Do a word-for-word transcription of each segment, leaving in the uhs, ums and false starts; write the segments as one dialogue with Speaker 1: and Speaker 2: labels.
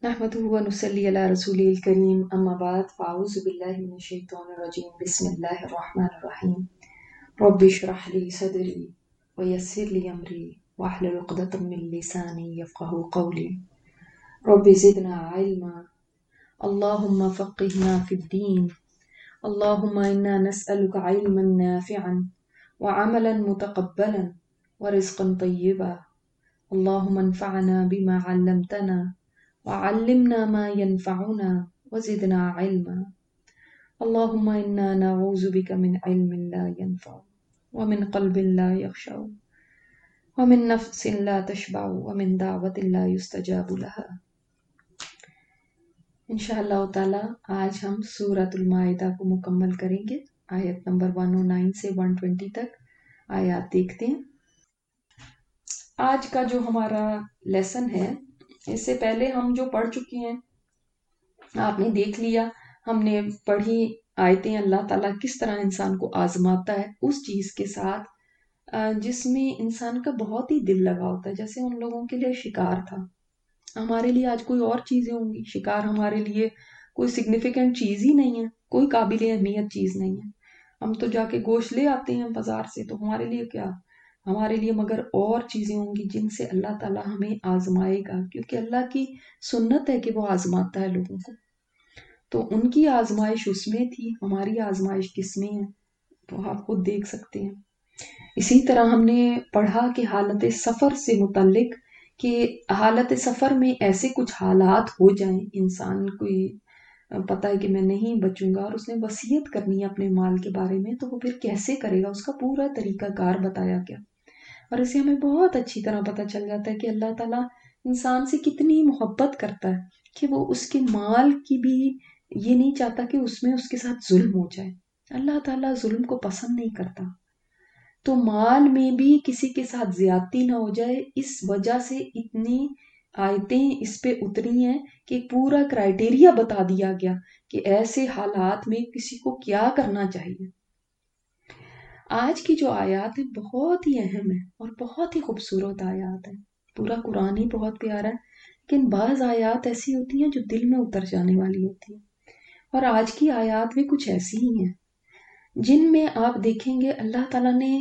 Speaker 1: نحمده ونصلي على رسوله الكريم أما بعد فأعوذ بالله من الشيطان الرجيم بسم الله الرحمن الرحيم رب اشرح لي صدري ويسر لي أمري واحلل عقدة من لساني يفقهوا قولي رب زدنا علما اللهم فقهنا في الدين اللهم إنا نسألك علما نافعا وعملا متقبلا ورزقا طيبا اللهم انفعنا بما علمتنا وعلمنا ما ينفعنا وزدنا علما اللهم إنا نعوذ بك من علم لا ينفع ومن قلب لا يخشع ومن نفس لا تشبع ومن دعوة لا يستجاب لها انشاءاللہ تعالی آج ہم سورۃ المائدہ کو مکمل کریں گے. آیت نمبر ایک سو نو سے ایک سو بیس تک آیات دیکھتے ہیں. آج کا جو ہمارا لیسن ہے اس سے پہلے ہم جو پڑھ چکے ہیں آپ نے دیکھ لیا. ہم نے پڑھی آیتیں اللہ تعالیٰ کس طرح انسان کو آزماتا ہے اس چیز کے ساتھ جس میں انسان کا بہت ہی دل لگا ہوتا ہے. جیسے ان لوگوں کے لیے شکار تھا, ہمارے لیے آج کوئی اور چیزیں ہوں گی. شکار ہمارے لیے کوئی سگنیفیکنٹ چیز ہی نہیں ہے, کوئی قابل اہمیت چیز نہیں ہے. ہم تو جا کے گوشت لے آتے ہیں بازار سے, تو ہمارے لیے کیا, ہمارے لیے مگر اور چیزیں ہوں گی جن سے اللہ تعالیٰ ہمیں آزمائے گا, کیونکہ اللہ کی سنت ہے کہ وہ آزماتا ہے لوگوں کو. تو ان کی آزمائش اس میں تھی, ہماری آزمائش کس میں ہے تو آپ خود دیکھ سکتے ہیں. اسی طرح ہم نے پڑھا کہ حالت سفر سے متعلق کہ حالت سفر میں ایسے کچھ حالات ہو جائیں, انسان کوئی پتہ ہے کہ میں نہیں بچوں گا اور اس نے وصیت کرنی ہے اپنے مال کے بارے میں, تو وہ پھر کیسے کرے گا, اس کا پورا طریقہ کار بتایا گیا. اور اسے ہمیں بہت اچھی طرح پتہ چل جاتا ہے کہ اللہ تعالیٰ انسان سے کتنی محبت کرتا ہے کہ وہ اس کے مال کی بھی یہ نہیں چاہتا کہ اس میں اس کے ساتھ ظلم ہو جائے. اللہ تعالیٰ ظلم کو پسند نہیں کرتا, تو مال میں بھی کسی کے ساتھ زیادتی نہ ہو جائے. اس وجہ سے اتنی آیتیں اس پہ اتری ہیں کہ پورا کرائٹیریا بتا دیا گیا کہ ایسے حالات میں کسی کو کیا کرنا چاہیے. آج کی جو آیات ہیں بہت ہی اہم ہیں اور بہت ہی خوبصورت آیات ہیں. پورا قرآن ہی بہت پیارا ہے, لیکن بعض آیات ایسی ہوتی ہیں جو دل میں اتر جانے والی ہوتی ہیں. اور آج کی آیات بھی کچھ ایسی ہی ہیں جن میں آپ دیکھیں گے اللہ تعالیٰ نے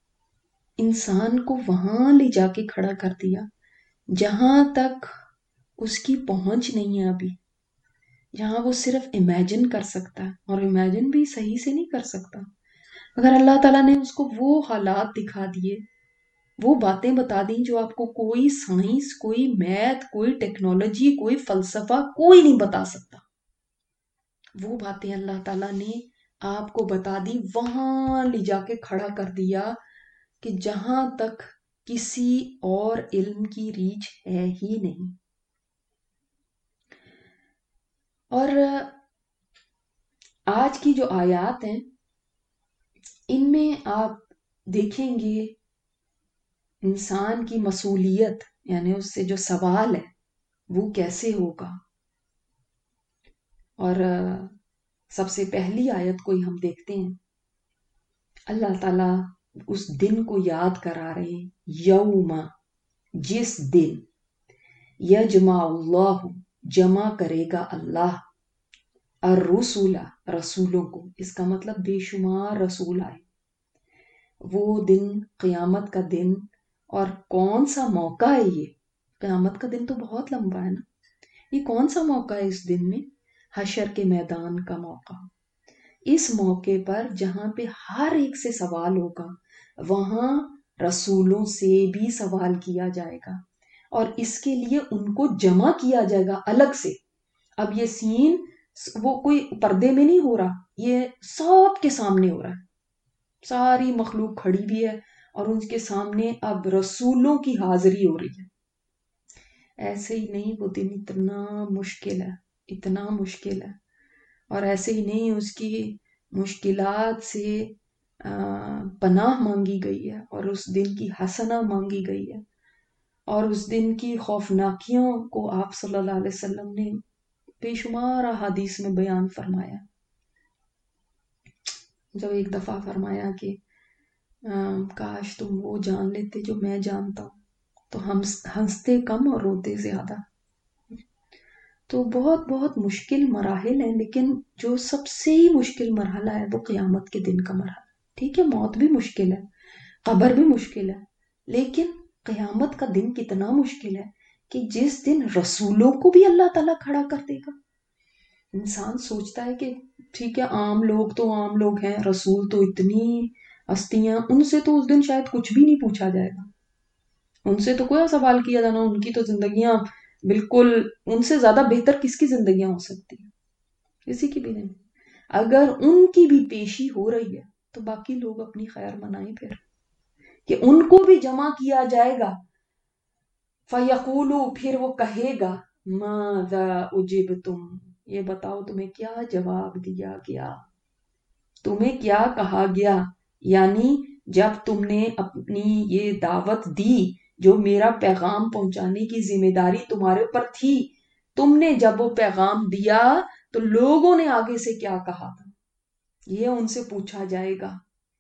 Speaker 1: انسان کو وہاں لے جا کے کھڑا کر دیا جہاں تک اس کی پہنچ نہیں ہے ابھی, جہاں وہ صرف امیجن کر سکتا ہے, اور امیجن بھی صحیح سے نہیں کر سکتا. اگر اللہ تعالیٰ نے اس کو وہ حالات دکھا دیے, وہ باتیں بتا دیں جو آپ کو کوئی سائنس, کوئی میتھ, کوئی ٹیکنالوجی, کوئی فلسفہ کوئی نہیں بتا سکتا, وہ باتیں اللہ تعالیٰ نے آپ کو بتا دی, وہاں لے جا کے کھڑا کر دیا کہ جہاں تک کسی اور علم کی ریچ ہے ہی نہیں. اور آج کی جو آیات ہیں ان میں آپ دیکھیں گے انسان کی مسئولیت, یعنی اس سے جو سوال ہے وہ کیسے ہوگا. اور سب سے پہلی آیت کو ہی ہم دیکھتے ہیں, اللہ تعالیٰ اس دن کو یاد کرا رہے ہیں, یوم, جس دن, یجمع اللہ, جمع کرے گا اللہ, الرسول, رسولوں کو. اس کا مطلب بے شمار رسول آئے. وہ دن قیامت کا دن, اور کون سا موقع ہے یہ, قیامت کا دن تو بہت لمبا ہے نا, یہ کون سا موقع ہے اس دن میں, حشر کے میدان کا موقع. اس موقع پر جہاں پہ ہر ایک سے سوال ہوگا, وہاں رسولوں سے بھی سوال کیا جائے گا, اور اس کے لیے ان کو جمع کیا جائے گا الگ سے. اب یہ سین وہ کوئی پردے میں نہیں ہو رہا, یہ سب کے سامنے ہو رہا ہے, ساری مخلوق کھڑی بھی ہے اور ان کے سامنے اب رسولوں کی حاضری ہو رہی ہے. ایسے ہی نہیں, وہ دن اتنا مشکل ہے, اتنا مشکل ہے, اور ایسے ہی نہیں اس کی مشکلات سے پناہ مانگی گئی ہے, اور اس دن کی حسنہ مانگی گئی ہے, اور اس دن کی خوفناکیوں کو آپ صلی اللہ علیہ وسلم نے بے شمار احادیث میں بیان فرمایا. جب ایک دفعہ فرمایا کہ کاش تم وہ جان لیتے جو میں جانتا ہوں, تو ہم ہنستے کم اور روتے زیادہ. تو بہت بہت مشکل مراحل ہیں، لیکن جو سب سے مشکل مرحلہ ہے وہ قیامت کے دن کا مرحلہ. ٹھیک ہے، موت بھی مشکل ہے، قبر بھی مشکل ہے، لیکن قیامت کا دن کتنا مشکل ہے کہ جس دن رسولوں کو بھی اللہ تعالیٰ کھڑا کر دے گا. انسان سوچتا ہے کہ ٹھیک ہے عام لوگ تو عام لوگ ہیں، رسول تو اتنی ہستیاں، ان سے تو اس دن شاید کچھ بھی نہیں پوچھا جائے گا، ان سے تو کوئی سوال کیا جانا، ان کی تو زندگیاں بالکل ان سے زیادہ بہتر کس کی زندگیاں ہو سکتی ہیں؟ کسی کی بھی نہیں. اگر ان کی بھی پیشی ہو رہی ہے تو باقی لوگ اپنی خیر منائیں پھر کہ ان کو بھی جمع کیا جائے گا. فَيَقُولُوا پھر وہ کہے گا مَاذَا أُجِبْتُمْ یہ بتاؤ تمہیں کیا جواب دیا گیا، تمہیں کیا کہا گیا. یعنی جب تم نے اپنی یہ دعوت دی، جو میرا پیغام پہنچانے کی ذمہ داری تمہارے اوپر تھی، تم نے جب وہ پیغام دیا تو لوگوں نے آگے سے کیا کہا تھا، یہ ان سے پوچھا جائے گا.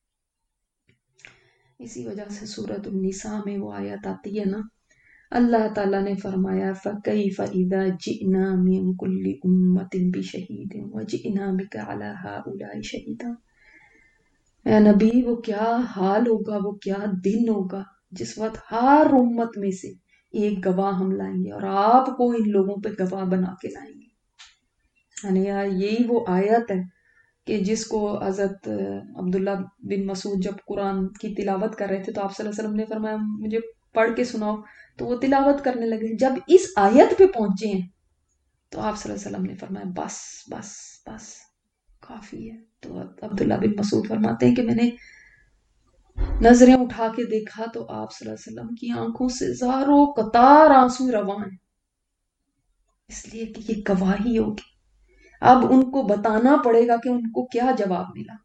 Speaker 1: اسی وجہ سے سورۃ النساء میں وہ آیت آتی ہے نا، اللہ تعالیٰ نے فرمایا فَكَيْفَ إِذَا جِئْنَا مِن كُلِّ أُمَّةٍ بِشَهِيدٍ وَجِئْنَا بِكَ عَلَى هَؤُلَاءِ شَهِيدًا. اے نبی وہ کیا حال ہوگا، وہ کیا دن ہوگا جس وقت ہر امت میں سے ایک گواہ ہم لائیں گے اور آپ کو ان لوگوں پہ گواہ بنا کے لائیں گے. یعنی یہی وہ آیت ہے کہ جس کو حضرت عبداللہ بن مسعود جب قرآن کی تلاوت کر رہے تھے تو آپ صلی اللہ علیہ وسلم نے فرمایا مجھے پڑھ کے سناؤ، تو وہ تلاوت کرنے لگے. جب اس آیت پہ پہنچے ہیں تو آپ صلی اللہ علیہ وسلم نے فرمایا بس بس بس کافی ہے. تو عبداللہ بن مسعود فرماتے ہیں کہ میں نے نظریں اٹھا کے دیکھا تو آپ صلی اللہ علیہ وسلم کی آنکھوں سے زاروں قطار آنسو رواں ہیں، اس لیے کہ یہ گواہی ہوگی. اب ان کو بتانا پڑے گا کہ ان کو کیا جواب ملا.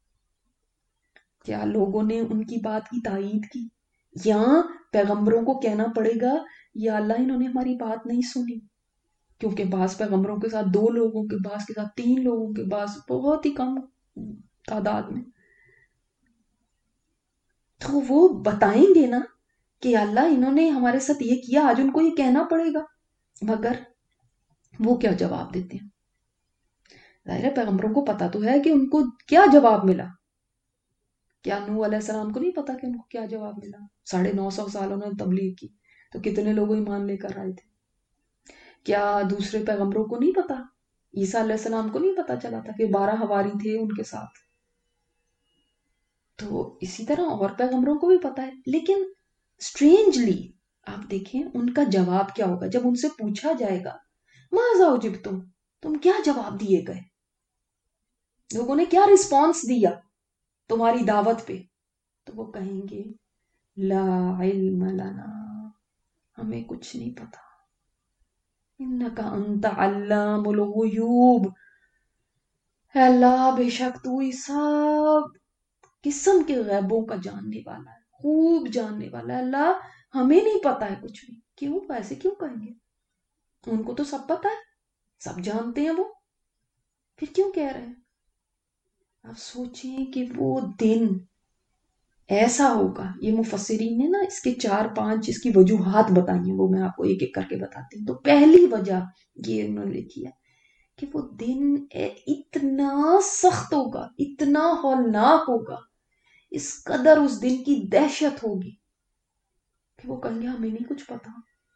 Speaker 1: کیا لوگوں نے ان کی بات کی تائید کی، یا پیغمبروں کو کہنا پڑے گا یا اللہ انہوں نے ہماری بات نہیں سنی، کیونکہ بعض پیغمبروں کے ساتھ دو لوگوں کے، بعض کے ساتھ تین لوگوں کے، بعض بہت ہی کم تعداد میں. تو وہ بتائیں گے نا کہ اللہ انہوں نے ہمارے ساتھ یہ کیا، آج ان کو یہ کہنا پڑے گا. مگر وہ کیا جواب دیتے ہیں؟ ظاہر ہے پیغمبروں کو پتا تو ہے کہ ان کو کیا جواب ملا. کیا نوح علیہ السلام کو نہیں پتا کہ ان کو کیا جواب ملا؟ ساڑھے نو سو سال انہوں نے تبلیغ کی تو کتنے لوگ ایمان لے کر آئے تھے. کیا دوسرے پیغمبروں کو نہیں پتا؟ عیسیٰ علیہ السلام کو نہیں پتا چلا تھا کہ بارہ حواری تھے ان کے ساتھ؟ تو اسی طرح اور پیغمبروں کو بھی پتا ہے. لیکن سٹرینجلی آپ دیکھیں ان کا جواب کیا ہوگا جب ان سے پوچھا جائے گا ماذا اجبتم، تم کیا جواب دیے گئے، لوگوں نے کیا رسپانس دیا تمہاری دعوت پہ. تو وہ کہیں گے لا علم لنا، ہمیں کچھ نہیں پتا، انکا انت علام الغیوب، اے اللہ بے شک تو ہی سب قسم کے غیبوں کا جاننے والا ہے، خوب جاننے والا ہے. اللہ ہمیں نہیں پتا ہے کچھ بھی. کیوں ایسے کیوں کہیں گے؟ ان کو تو سب پتا ہے، سب جانتے ہیں وہ، پھر کیوں کہہ رہے ہیں؟ آپ سوچیں کہ وہ دن ایسا ہوگا. یہ مفسرین نے نا اس کے چار پانچ اس کی وجوہات بتائی ہیں، وہ میں آپ کو ایک ایک کر کے بتاتی ہوں. تو پہلی وجہ یہ انہوں نے لکھی ہے کہ وہ دن اتنا سخت ہوگا، اتنا ہولناک ہوگا، اس قدر اس دن کی دہشت ہوگی کہ وہ کہیں گے ہمیں نہیں کچھ پتا،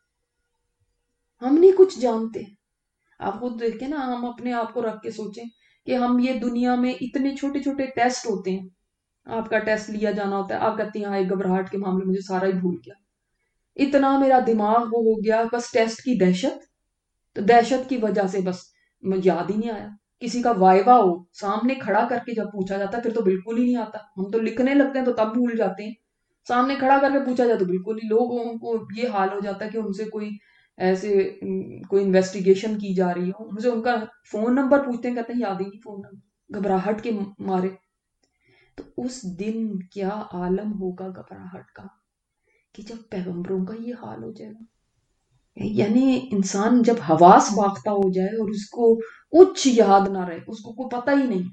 Speaker 1: ہم نہیں کچھ جانتے. آپ خود دیکھیں نا، ہم اپنے آپ کو رکھ کے سوچیں کہ ہم یہ دنیا میں اتنے چھوٹے چھوٹے ٹیسٹ ہوتے ہیں، آپ کا ٹیسٹ لیا جانا ہوتا ہے، آپ کہتی ہیں ہاں گھبراہٹ کے معاملے مجھے سارا ہی بھول گیا، اتنا میرا دماغ وہ ہو گیا بس ٹیسٹ کی دہشت. تو دہشت کی وجہ سے بس یاد ہی نہیں آیا. کسی کا وائوا ہو سامنے کھڑا کر کے جب پوچھا جاتا ہے پھر تو بالکل ہی نہیں آتا. ہم تو لکھنے لگتے ہیں تو تب بھول جاتے ہیں، سامنے کھڑا کر کے پوچھا جائے تو بالکل ہی. لوگوں کو یہ حال ہو جاتا ہے کہ ان سے کوئی ایسے کوئی انویسٹیگیشن کی جا رہی ہو، ان سے ان کا فون نمبر پوچھتے ہیں، کہتے ہیں یاد ہی نہیں فون نمبر، گھبراہٹ کے مارے. تو اس دن کیا عالم ہوگا گھبراہٹ کا کہ جب پیغمبروں کا یہ حال ہو جائے گا. یعنی انسان جب حواس باختہ ہو جائے اور اس کو کچھ یاد نہ رہے، اس کو کوئی پتہ ہی نہیں.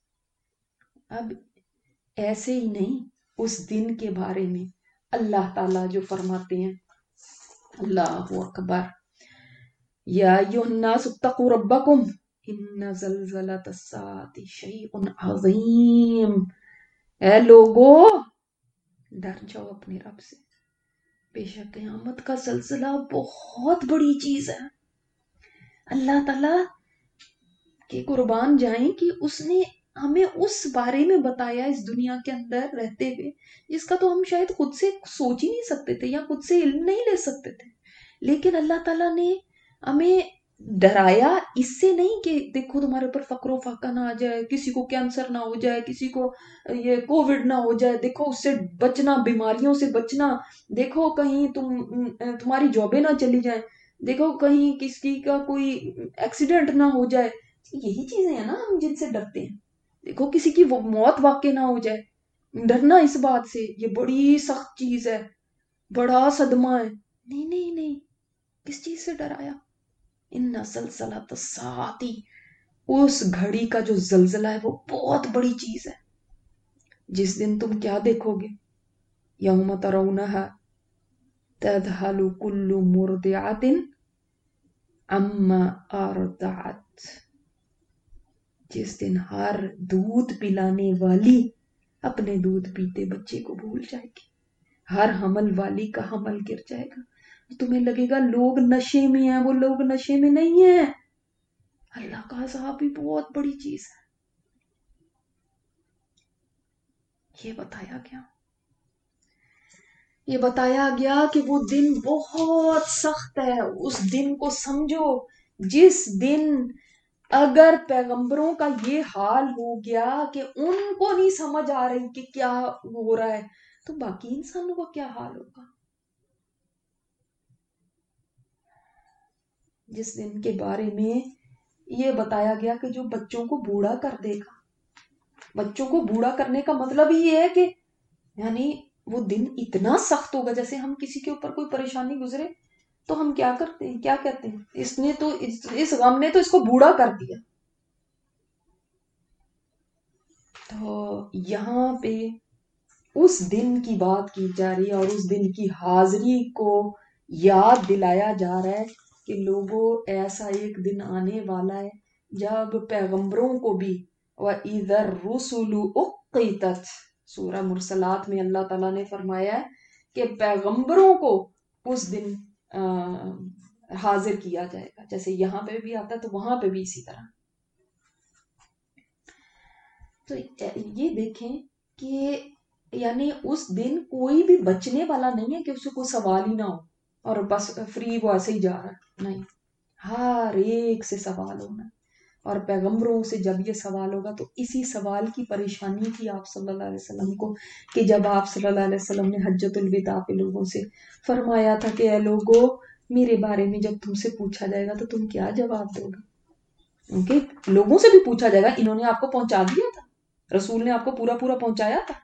Speaker 1: اب ایسے ہی نہیں، اس دن کے بارے میں اللہ تعالیٰ جو فرماتے ہیں، اللہ اکبر، یا ایھا الناس اتقوا ربکم ان زلزلۃ الساعۃ شیء عظیم. اے لوگو ڈر جاؤ اپنے رب سے، بے شک قیامت کا زلزلہ بہت بڑی چیز ہے. اللہ تعالی کے قربان جائیں کہ اس نے ہمیں اس بارے میں بتایا اس دنیا کے اندر رہتے ہوئے جس کا تو ہم شاید خود سے سوچ ہی نہیں سکتے تھے یا خود سے علم نہیں لے سکتے تھے. لیکن اللہ تعالیٰ نے ہمیں ڈرایا اس سے نہیں کہ دیکھو تمہارے اوپر فقر و فاقہ نہ آ جائے، کسی کو کینسر نہ ہو جائے، کسی کو یہ کووڈ نہ ہو جائے، دیکھو اس سے بچنا، بیماریوں سے بچنا، دیکھو کہیں تم تمہاری جابیں نہ چلی جائیں، دیکھو کہیں کسی کا کوئی ایکسیڈنٹ نہ ہو جائے. یہی چیزیں ہیں نا ہم جن سے ڈرتے ہیں. دیکھو کسی کی موت واقع نہ ہو جائے، ڈرنا اس بات سے، یہ بڑی سخت چیز ہے، بڑا صدمہ ہے. نہیں نہیں نہیں، کس چیز سے ڈرایا؟ ان زلزلۃ الساعۃ، اس گھڑی کا جو زلزلہ ہے وہ بہت بڑی چیز ہے. جس دن تم کیا دیکھو گے؟ یوم ترونہا تذہل کل مرضعۃ عما ارضعت. جس دن ہر دودھ پلانے والی اپنے دودھ پیتے بچے کو بھول جائے گی، ہر حمل والی کا حمل گر جائے گا. تمہیں لگے گا لوگ نشے میں ہیں، وہ لوگ نشے میں نہیں ہیں. اللہ کا عذاب بھی بہت بڑی چیز ہے. یہ بتایا گیا یہ بتایا گیا کہ وہ دن بہت سخت ہے. اس دن کو سمجھو، جس دن اگر پیغمبروں کا یہ حال ہو گیا کہ ان کو نہیں سمجھ آ رہی کہ کیا ہو رہا ہے، تو باقی انسانوں کا کیا حال ہوگا. جس دن کے بارے میں یہ بتایا گیا کہ جو بچوں کو بوڑھا کر دے گا. بچوں کو بوڑھا کرنے کا مطلب ہی یہ ہے کہ یعنی وہ دن اتنا سخت ہوگا. جیسے ہم کسی کے اوپر کوئی پریشانی گزرے تو ہم کیا کرتے ہیں، کیا کہتے ہیں، اس نے تو اس, اس غم نے تو اس کو بوڑھا کر دیا. تو یہاں پہ اس دن کی بات کی جا رہی ہے اور اس دن کی حاضری کو یاد دلایا جا رہا ہے کہ لوگوں ایسا ایک دن آنے والا ہے جب پیغمبروں کو بھی وَإِذَا الرُّسُلُ أُقِّتَتْ، سورہ مرسلات میں اللہ تعالیٰ نے فرمایا ہے کہ پیغمبروں کو اس دن حاضر کیا جائے گا. جیسے یہاں پہ بھی آتا ہے تو وہاں پہ بھی اسی طرح. تو یہ دیکھیں کہ یعنی اس دن کوئی بھی بچنے والا نہیں ہے کہ اسے کوئی سوال ہی نہ ہو اور بس فری وہ ایسے ہی جا رہا ہے. نہیں، ہر ایک سے سوال ہونا ہے. اور پیغمبروں سے جب یہ سوال ہوگا تو اسی سوال کی پریشانی تھی آپ صلی اللہ علیہ وسلم کو کہ جب آپ صلی اللہ علیہ وسلم نے حجۃ الوداع پہ لوگوں سے فرمایا تھا کہ اے لوگو میرے بارے میں جب تم سے پوچھا جائے گا تو تم کیا جواب دو گے. کیونکہ لوگوں سے بھی پوچھا جائے گا، انہوں نے آپ کو پہنچا دیا تھا، رسول نے آپ کو پورا پورا پہنچایا تھا.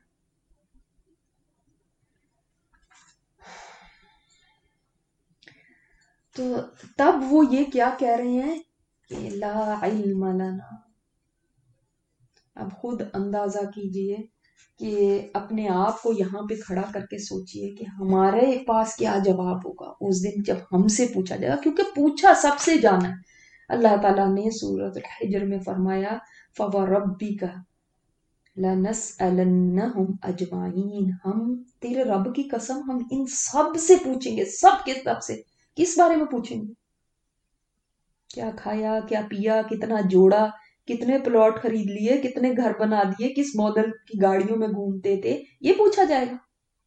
Speaker 1: تو تب وہ یہ کیا کہہ رہے ہیں کہ لا علم لنا. اب خود اندازہ کیجئے کہ اپنے آپ کو یہاں پہ کھڑا کر کے سوچئے کہ ہمارے پاس کیا جواب ہوگا اس دن جب ہم سے پوچھا جائے گا، کیونکہ پوچھا سب سے جانا ہے. اللہ تعالیٰ نے سورۃ الحجر میں فرمایا فَوَرَبِّكَ لَنَسْأَلَنَّهُمْ أَجْمَعِينَ، ہم تیرے رب کی قسم ہم ان سب سے پوچھیں گے، سب کے سب سے. کس بارے میں پوچھیں گے؟ کیا کھایا، کیا پیا، کتنا جوڑا، کتنے پلاٹ خرید لیے، کتنے گھر بنا دیے، کس ماڈل کی گاڑیوں میں گھومتے تھے، یہ پوچھا جائے گا.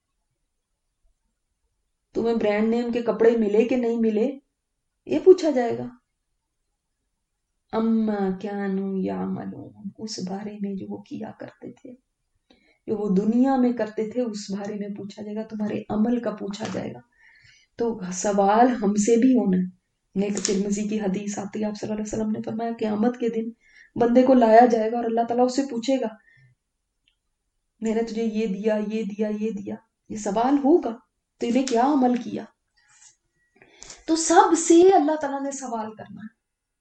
Speaker 1: تمہیں برانڈ نیم کے کپڑے ملے کہ نہیں ملے، یہ پوچھا جائے گا. اما کانوا یعملون، اس بارے میں جو وہ کیا کرتے تھے، جو وہ دنیا میں کرتے تھے، اس بارے میں پوچھا جائے گا. تمہارے عمل کا پوچھا جائے گا. تو سوال ہم سے بھی ہونا ہے. نیک ترمذی کی حدیث آتی ہے، آپ صلی اللہ علیہ وسلم نے فرمایا قیامت کے دن بندے کو لایا جائے گا اور اللہ تعالیٰ اس سے پوچھے گا میں نے تجھے یہ دیا، یہ دیا، یہ دیا. یہ سوال ہوگا تو نے کیا عمل کیا. تو سب سے اللہ تعالیٰ نے سوال کرنا ہے.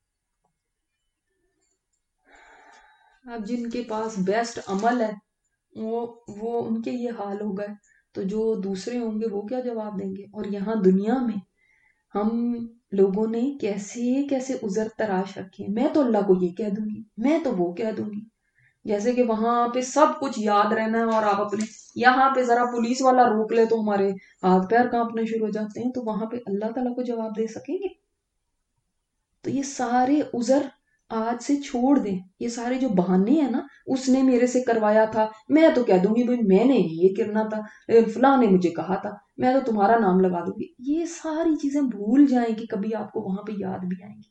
Speaker 1: اب جن کے پاس بیسٹ عمل ہے وہ وہ ان کے یہ حال ہو گئے، تو جو دوسرے ہوں گے وہ کیا جواب دیں گے. اور یہاں دنیا میں ہم لوگوں نے کیسے کیسے عذر تراش رکھے ہیں، میں تو اللہ کو یہ کہہ دوں گی، میں تو وہ کہہ دوں گی، جیسے کہ وہاں پہ سب کچھ یاد رہنا ہے اور آپ اپنے یہاں پہ ذرا پولیس والا روک لے تو ہمارے ہاتھ پیر کانپنے شروع ہو جاتے ہیں، تو وہاں پہ اللہ تعالیٰ کو جواب دے سکیں گے؟ تو یہ سارے عذر آج سے چھوڑ دیں، یہ سارے جو بہانے ہیں نا، اس نے میرے سے کروایا تھا، میں تو کہہ دوں گی بھائی میں نے یہ کرنا تھا، فلاں نے مجھے کہا تھا، میں تو تمہارا نام لگا دوں گی، یہ ساری چیزیں بھول جائیں کہ کبھی آپ کو وہاں پہ یاد بھی آئیں گی۔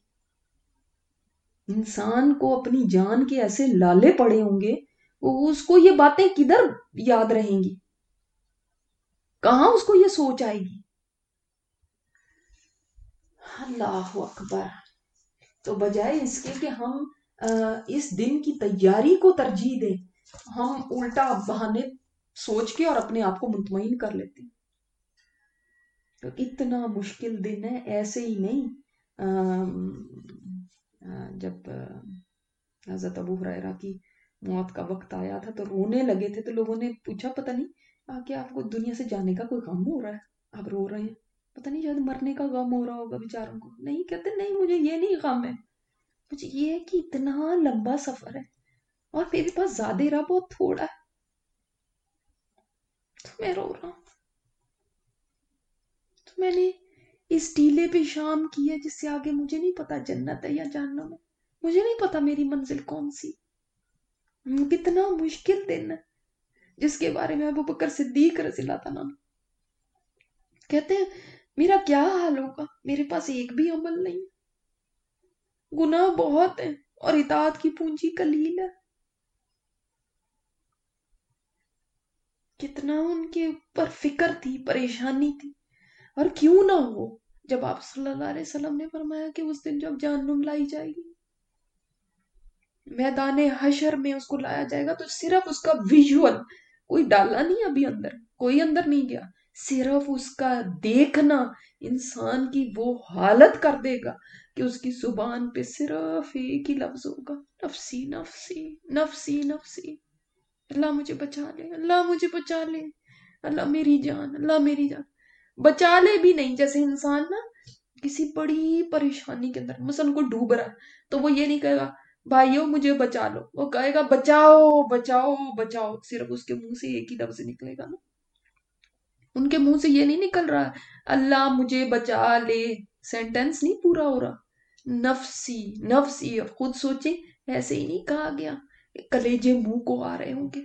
Speaker 1: انسان کو اپنی جان کے ایسے لالے پڑے ہوں گے، اس کو یہ باتیں کدھر یاد رہیں گی، کہاں اس کو یہ سوچ آئے گی؟ اللہ اکبر۔ تو بجائے اس کے کہ ہم اس دن کی تیاری کو ترجیح دیں، ہم الٹا بہانے سوچ کے اور اپنے آپ کو مطمئن کر لیتے ہیں۔ تو اتنا مشکل دن ہے، ایسے ہی نہیں۔ جب حضرت ابو ہریرہ کی موت کا وقت آیا تھا تو رونے لگے تھے، تو لوگوں نے پوچھا پتہ نہیں کہ آپ کو دنیا سے جانے کا کوئی غم ہو رہا ہے، آپ رو رہے ہیں، پتہ نہیں شاید مرنے کا غم ہو رہا ہوگا بیچاروں کو۔ نہیں، کہتے نہیں مجھے یہ نہیں غم ہے، مجھے یہ ہے کہ اتنا لمبا سفر ہے اور میرے پاس زیادہ رہا بہت تھوڑا ہے، تو میں رو رہا ہوں۔ تو میں نے اس ٹیلے پہ شام کی ہے جس سے آگے مجھے نہیں پتا جنت ہے یا جہنم ہے، مجھے نہیں پتا میری منزل کون سی۔ کتنا مشکل دن ہے جس کے بارے میں ابو بکر صدیق رضی اللہ تعالیٰ کہتے ہیں میرا کیا حال ہوگا، میرے پاس ایک بھی عمل نہیں، گناہ بہت ہیں اور اطاعت کی پونجی قلیل ہے۔ کتنا ان کے اوپر فکر تھی، پریشانی تھی، اور کیوں نہ ہو جب آپ صلی اللہ علیہ وسلم نے فرمایا کہ اس دن جب جہنم لائی جائے گی، میدان حشر میں اس کو لایا جائے گا، تو صرف اس کا ویژول، کوئی ڈالا نہیں ابھی اندر، کوئی اندر نہیں گیا، صرف اس کا دیکھنا انسان کی وہ حالت کر دے گا کہ اس کی زبان پہ صرف ایک ہی لفظ ہوگا، نفسی نفسی نفسی نفسی، اللہ مجھے بچا لے، اللہ مجھے بچا لے، اللہ میری جان، اللہ میری جان۔ بچا لے بھی نہیں، جیسے انسان نا کسی بڑی پریشانی کے اندر مثلا کوئی ڈوب رہا ہے تو وہ یہ نہیں کہے گا بھائیو مجھے بچا لو، وہ کہے گا بچاؤ بچاؤ بچاؤ، صرف اس کے منہ سے ایک ہی لفظ نکلے گا نا، ان کے منہ سے یہ نہیں نکل رہا اللہ مجھے بچا لے، سینٹینس نہیں پورا ہو رہا، نفسی نفسی۔ اب خود سوچیں، ایسے ہی نہیں کہا گیا، کلیجے منہ کو آ رہے ہوں گے،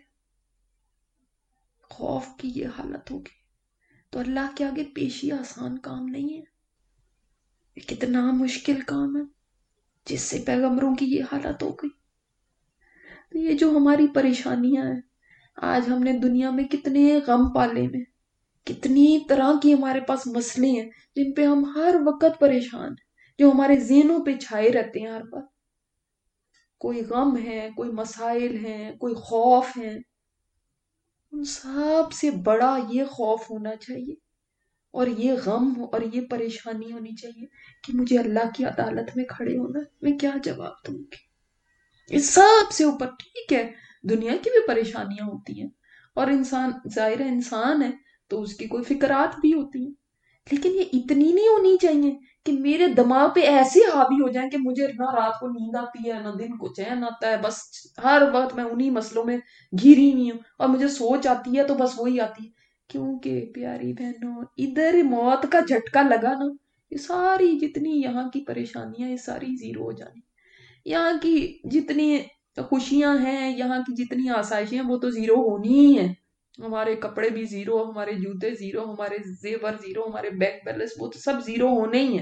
Speaker 1: خوف کی یہ حالت ہوگی، تو اللہ کے آگے پیشی آسان کام نہیں ہے، کتنا مشکل کام ہے جس سے پیغمبروں کی یہ حالت ہو گئی۔ تو یہ جو ہماری پریشانیاں ہیں، آج ہم نے دنیا میں کتنے غم پالے میں، کتنی طرح کی ہمارے پاس مسئلے ہیں جن پہ ہم ہر وقت پریشان ہیں، جو ہمارے ذہنوں پہ چھائے رہتے ہیں ہر وقت، کوئی غم ہے، کوئی مسائل ہیں، کوئی خوف ہیں، ان سب سے بڑا یہ خوف ہونا چاہیے اور یہ غم اور یہ پریشانی ہونی چاہیے کہ مجھے اللہ کی عدالت میں کھڑے ہونا، میں کیا جواب دوں گی۔ اس سب سے اوپر ٹھیک ہے دنیا کی بھی پریشانیاں ہوتی ہیں اور انسان ظاہر انسان ہے تو اس کی کوئی فکرات بھی ہوتی ہیں، لیکن یہ اتنی نہیں ہونی چاہیے کہ میرے دماغ پہ ایسے حاوی ہو جائیں کہ مجھے نہ رات کو نیند آتی ہے نہ دن کو چین آتا ہے، بس ہر وقت میں انہی مسئلوں میں گھری ہوئی ہوں، اور مجھے سوچ آتی ہے تو بس وہی آتی ہے، کیونکہ پیاری بہنوں ادھر موت کا جھٹکا لگا نا، یہ ساری جتنی یہاں کی پریشانیاں یہ ساری زیرو ہو جانی، یہاں کی جتنی خوشیاں ہیں، یہاں کی جتنی آسائشیں ہیں وہ تو زیرو ہونی ہی ہیں، ہمارے کپڑے بھی زیرو، ہمارے جوتے زیرو، ہمارے زیور زیرو، ہمارے بینک بیلنس وہ تو سب زیرو ہونے ہی ہیں،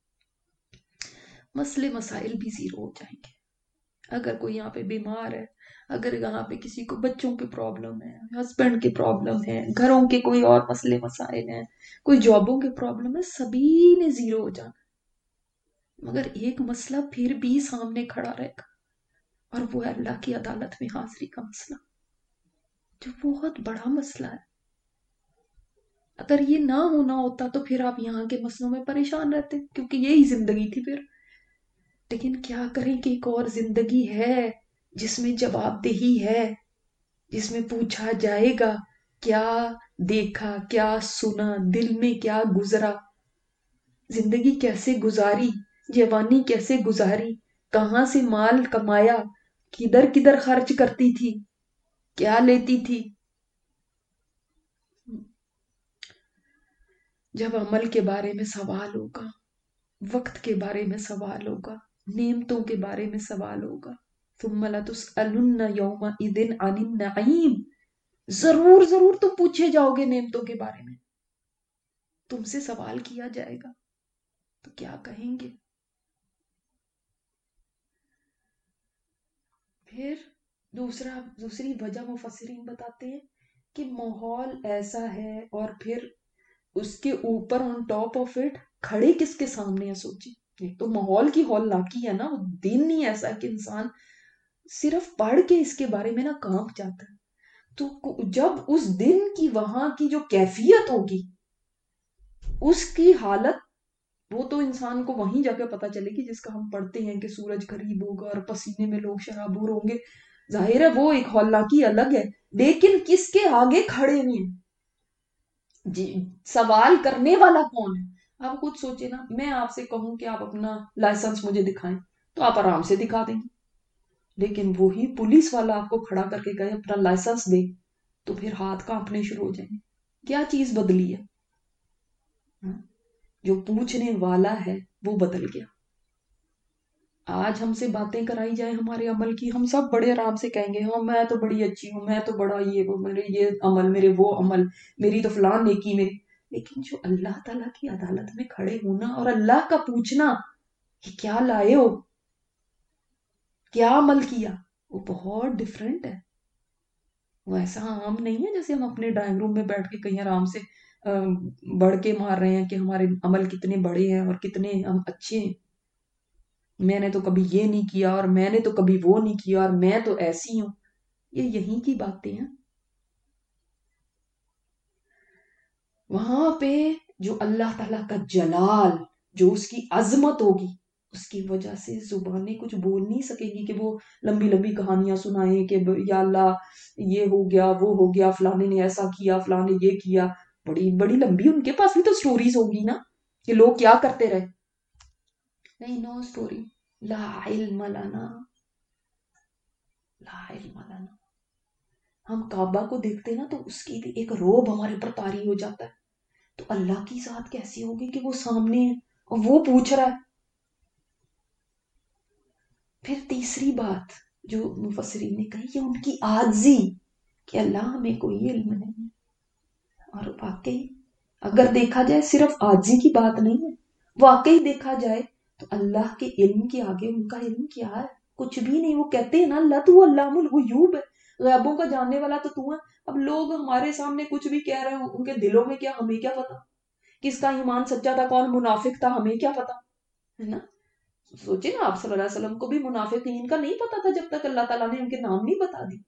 Speaker 1: مسئلے مسائل بھی زیرو ہو جائیں گے۔ اگر کوئی یہاں پہ بیمار ہے، اگر یہاں پہ کسی کو بچوں کے پرابلم ہے، ہسبینڈ کے پرابلم ہے، گھروں کے کوئی اور مسئلے مسائل ہیں، کوئی جابوں کے پرابلم ہے، سبھی نے زیرو ہو جانا، مگر ایک مسئلہ پھر بھی سامنے کھڑا رہے گا، اور وہ ہے اللہ کی عدالت میں حاضری کا مسئلہ، جو بہت بڑا مسئلہ ہے۔ اگر یہ نہ ہونا ہوتا تو پھر آپ یہاں کے مسئلوں میں پریشان رہتے، کیونکہ یہی زندگی تھی پھر، لیکن کیا کریں کہ ایک اور زندگی ہے جس میں جواب دہی ہے، جس میں پوچھا جائے گا کیا دیکھا، کیا سنا، دل میں کیا گزرا، زندگی کیسے گزاری، جوانی کیسے گزاری، کہاں سے مال کمایا، کدھر کدھر خرچ کرتی تھی، کیا لیتی تھی۔ جب عمل کے بارے میں سوال ہوگا، وقت کے بارے میں سوال ہوگا، نعمتوں کے بارے میں سوال ہوگا، ثم لتسألن یومئذ عن النعیم، ضرور ضرور تم پوچھے جاؤ گے نعمتوں کے بارے میں، تم سے سوال کیا جائے گا، تو کیا کہیں گے؟ پھر دوسرا دوسری وجہ مفسرین بتاتے ہیں کہ ماحول ایسا ہے، اور پھر اس کے اوپر آن ٹاپ آف اٹ کھڑے کس کے سامنے ہیں، سوچی۔ ایک تو ماحول کی ہول لاکی ہے نا، وہ دن ہی ایسا ہے کہ انسان صرف پڑھ کے اس کے بارے میں نا کانپ جاتا ہے۔ تو جب اس دن کی وہاں کی جو کیفیت ہوگی، اس کی حالت، وہ تو انسان کو وہیں جا کے پتا چلے گی، جس کا ہم پڑھتے ہیں کہ سورج قریب ہوگا اور پسینے میں لوگ شرابور ہوں گے۔ ظاہر ہے وہ ایک ہولناکی الگ ہے، لیکن کس کے آگے کھڑے ہوئے ہیں، جی سوال کرنے والا کون ہے؟ آپ خود سوچے نا، میں آپ سے کہوں کہ آپ اپنا لائسنس مجھے دکھائیں تو آپ آرام سے دکھا دیں گے، لیکن وہی پولیس والا آپ کو کھڑا کر کے کہے اپنا لائسنس دے، تو پھر ہاتھ کانپنے شروع ہو جائیں گے۔ کیا چیز بدلی ہے؟ جو پوچھنے والا ہے وہ بدل گیا۔ آج ہم سے باتیں کرائی جائیں ہمارے عمل کی، ہم سب بڑے آرام سے کہیں گے ہاں میں تو بڑی اچھی ہوں، میں تو بڑا یہ وہ، میرے یہ عمل، میرے وہ عمل، میری تو فلان نیکی میری۔ لیکن جو اللہ تعالیٰ کی عدالت میں کھڑے ہونا اور اللہ کا پوچھنا کہ کیا لائے ہو، کیا عمل کیا، وہ بہت ڈیفرنٹ ہے۔ وہ ایسا عام نہیں ہے جیسے ہم اپنے ڈرائنگ روم میں بیٹھ کے کہیں آرام سے بڑھ کے مار رہے ہیں کہ ہمارے عمل کتنے بڑے ہیں اور کتنے ہم اچھے ہیں، میں نے تو کبھی یہ نہیں کیا اور میں نے تو کبھی وہ نہیں کیا اور میں تو ایسی ہوں۔ یہ یہیں کی باتیں ہیں۔ وہاں پہ جو اللہ تعالیٰ کا جلال، جو اس کی عظمت ہوگی، اس کی وجہ سے زبانیں کچھ بول نہیں سکے گی کہ وہ لمبی لمبی کہانیاں سنائیں کہ یا اللہ یہ ہو گیا وہ ہو گیا، فلانے نے ایسا کیا، فلانے نے یہ کیا، بڑی بڑی لمبی ان کے پاس بھی تو سٹوریز ہوگی نا کہ لوگ کیا کرتے رہے۔ نہیں، نو سٹوری، لا علم لنا، لا علم لنا۔ ہم کعبہ کو دیکھتے نا تو اس کی بھی ایک روب ہمارے اوپر طاری ہو جاتا ہے، تو اللہ کی ذات کیسی ہوگی کہ وہ سامنے ہے اور وہ پوچھ رہا ہے۔ پھر تیسری بات جو مفسرین نے کہی کہ ان کی عاجزی، کہ اللہ ہمیں کوئی علم نہیں ہے۔ اور واقعی اگر دیکھا جائے صرف عاجزی کی بات نہیں ہے، واقعی دیکھا جائے تو اللہ کے علم کے آگے ان کا علم کیا ہے؟ کچھ بھی نہیں۔ وہ کہتے ہیں نا اللہ تو علام الغیوب ہے، غیبوں کا جاننے والا تو تو ہے۔ اب لوگ ہمارے سامنے کچھ بھی کہہ رہے ہیں، ان کے دلوں میں کیا، ہمیں کیا پتا؟ کس کا ایمان سچا تھا، کون منافق تھا، ہمیں کیا پتا، ہے نا؟ سوچے نا، آپ صلی اللہ علیہ وسلم کو بھی منافقین کا نہیں پتا تھا جب تک اللہ تعالیٰ نے ان کے نام نہیں بتا دی۔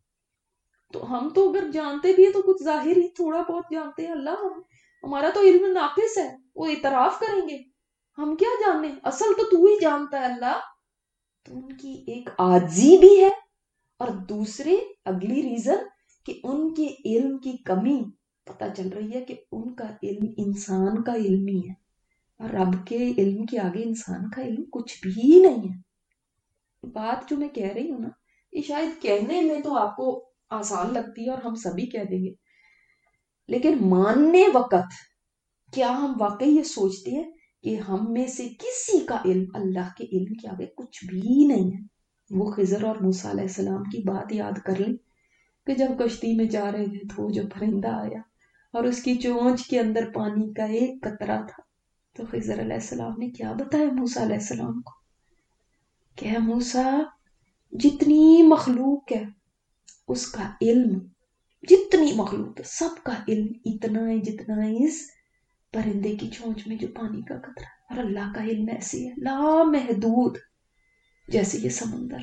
Speaker 1: تو ہم تو اگر جانتے بھی ہیں تو کچھ ظاہر ہی تھوڑا بہت جانتے ہیں۔ اللہ ہمارا تو علم ناقص ہے، وہ اعتراف کریں گے، ہم کیا جاننے، اصل تو تو ہی جانتا ہے اللہ۔ تو ان کی ایک عاجزی بھی ہے، اور دوسرے اگلی ریزن کہ ان کے علم کی کمی پتا چل رہی ہے کہ ان کا علم انسان کا علم ہی ہے، اور رب کے علم کے آگے انسان کا علم کچھ بھی نہیں ہے۔ بات جو میں کہہ رہی ہوں نا، یہ شاید کہنے میں تو آپ کو آسان لگتی ہے اور ہم سبھی کہہ دیں گے، لیکن ماننے وقت کیا ہم واقعی یہ سوچتے ہیں کہ ہم میں سے کسی کا علم اللہ کے علم کے آگے کچھ بھی نہیں ہے؟ وہ خضر اور موسیٰ علیہ السلام کی بات یاد کر لیں کہ جب کشتی میں جا رہے تھے تو جو پرندہ آیا اور اس کی چونچ کے اندر پانی کا ایک قطرہ تھا، تو خضر علیہ السلام نے کیا بتایا موسیٰ علیہ السلام کو کہ اے موسیٰ، جتنی مخلوق ہے اس کا علم، جتنی مخلوق ہے سب کا علم اتنا ہے جتنا ہے اس پرندے کی چونچ میں جو پانی کا قطرہ، اور اللہ کا علم ایسے ہے لا محدود جیسے یہ سمندر۔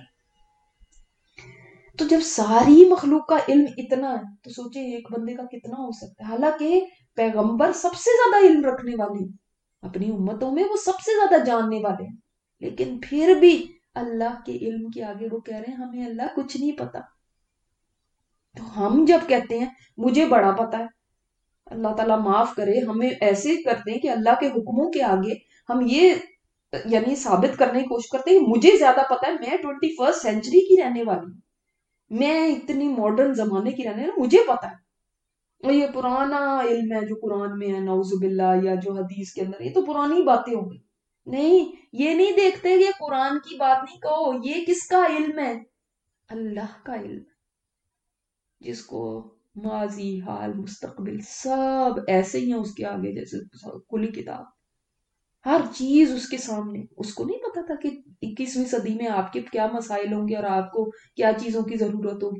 Speaker 1: تو جب ساری مخلوق کا علم اتنا ہے تو سوچے ایک بندے کا کتنا ہو سکتا ہے؟ حالانکہ پیغمبر سب سے زیادہ علم رکھنے والے ہیں، اپنی امتوں میں وہ سب سے زیادہ جاننے والے ہیں، لیکن پھر بھی اللہ کے علم کے آگے وہ کہہ رہے ہیں ہمیں اللہ کچھ نہیں پتا۔ تو ہم جب کہتے ہیں مجھے بڑا پتا ہے، اللہ تعالیٰ معاف کرے، ہمیں ایسے کرتے ہیں کہ اللہ کے حکموں کے آگے ہم یہ یعنی ثابت کرنے کی کوشش کرتے ہیں کہ مجھے زیادہ پتا ہے، میں ٹوینٹی فرسٹ سینچری کی رہنے والی ہوں، میں اتنی ماڈرن زمانے کی رہنے والی، مجھے پتا ہے، اور یہ پرانا علم ہے جو قرآن میں ہے نعوذ باللہ، یا جو حدیث کے اندر، یہ تو پرانی باتیں ہو گئی۔ نہیں، یہ نہیں دیکھتے کہ قرآن کی بات نہیں کہو، یہ کس کا علم ہے؟ اللہ کا علم، جس کو ماضی حال مستقبل سب ایسے ہی ہیں اس کے آگے، جیسے کھلی کتاب، ہر چیز اس کے سامنے۔ اس کو نہیں پتا تھا کہ اکیسویں صدی میں آپ کے کیا مسائل ہوں گے اور آپ کو کیا چیزوں کی ضرورت ہوگی۔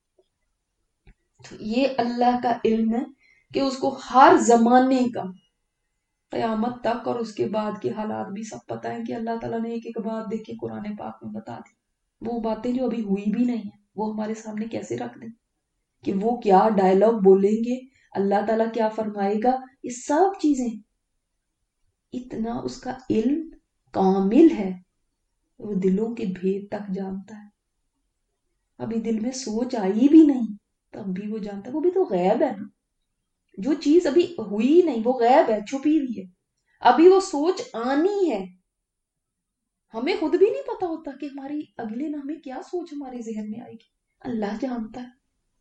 Speaker 1: تو یہ اللہ کا علم ہے کہ اس کو ہر زمانے کا، قیامت تک اور اس کے بعد کے حالات بھی سب پتہ ہے، کہ اللہ تعالیٰ نے ایک ایک بات دیکھ کے قرآن پاک میں بتا دی۔ وہ باتیں جو ابھی ہوئی بھی نہیں ہیں وہ ہمارے سامنے کیسے رکھ دیں کہ وہ کیا ڈائلاگ بولیں گے، اللہ تعالیٰ کیا فرمائے گا، یہ سب چیزیں اتنا اس کا علم کامل ہے، وہ دلوں کے بھید تک جانتا ہے۔ ابھی دل میں سوچ آئی بھی نہیں تب بھی وہ جانتا ہے، وہ بھی تو غیب ہے نا، جو چیز ابھی ہوئی نہیں وہ غیب ہے، چھپی ہوئی ہے، ابھی وہ سوچ آنی ہے، ہمیں خود بھی نہیں پتا ہوتا کہ ہماری اگلے لمحے کیا سوچ ہمارے ذہن میں آئے گی، اللہ جانتا ہے۔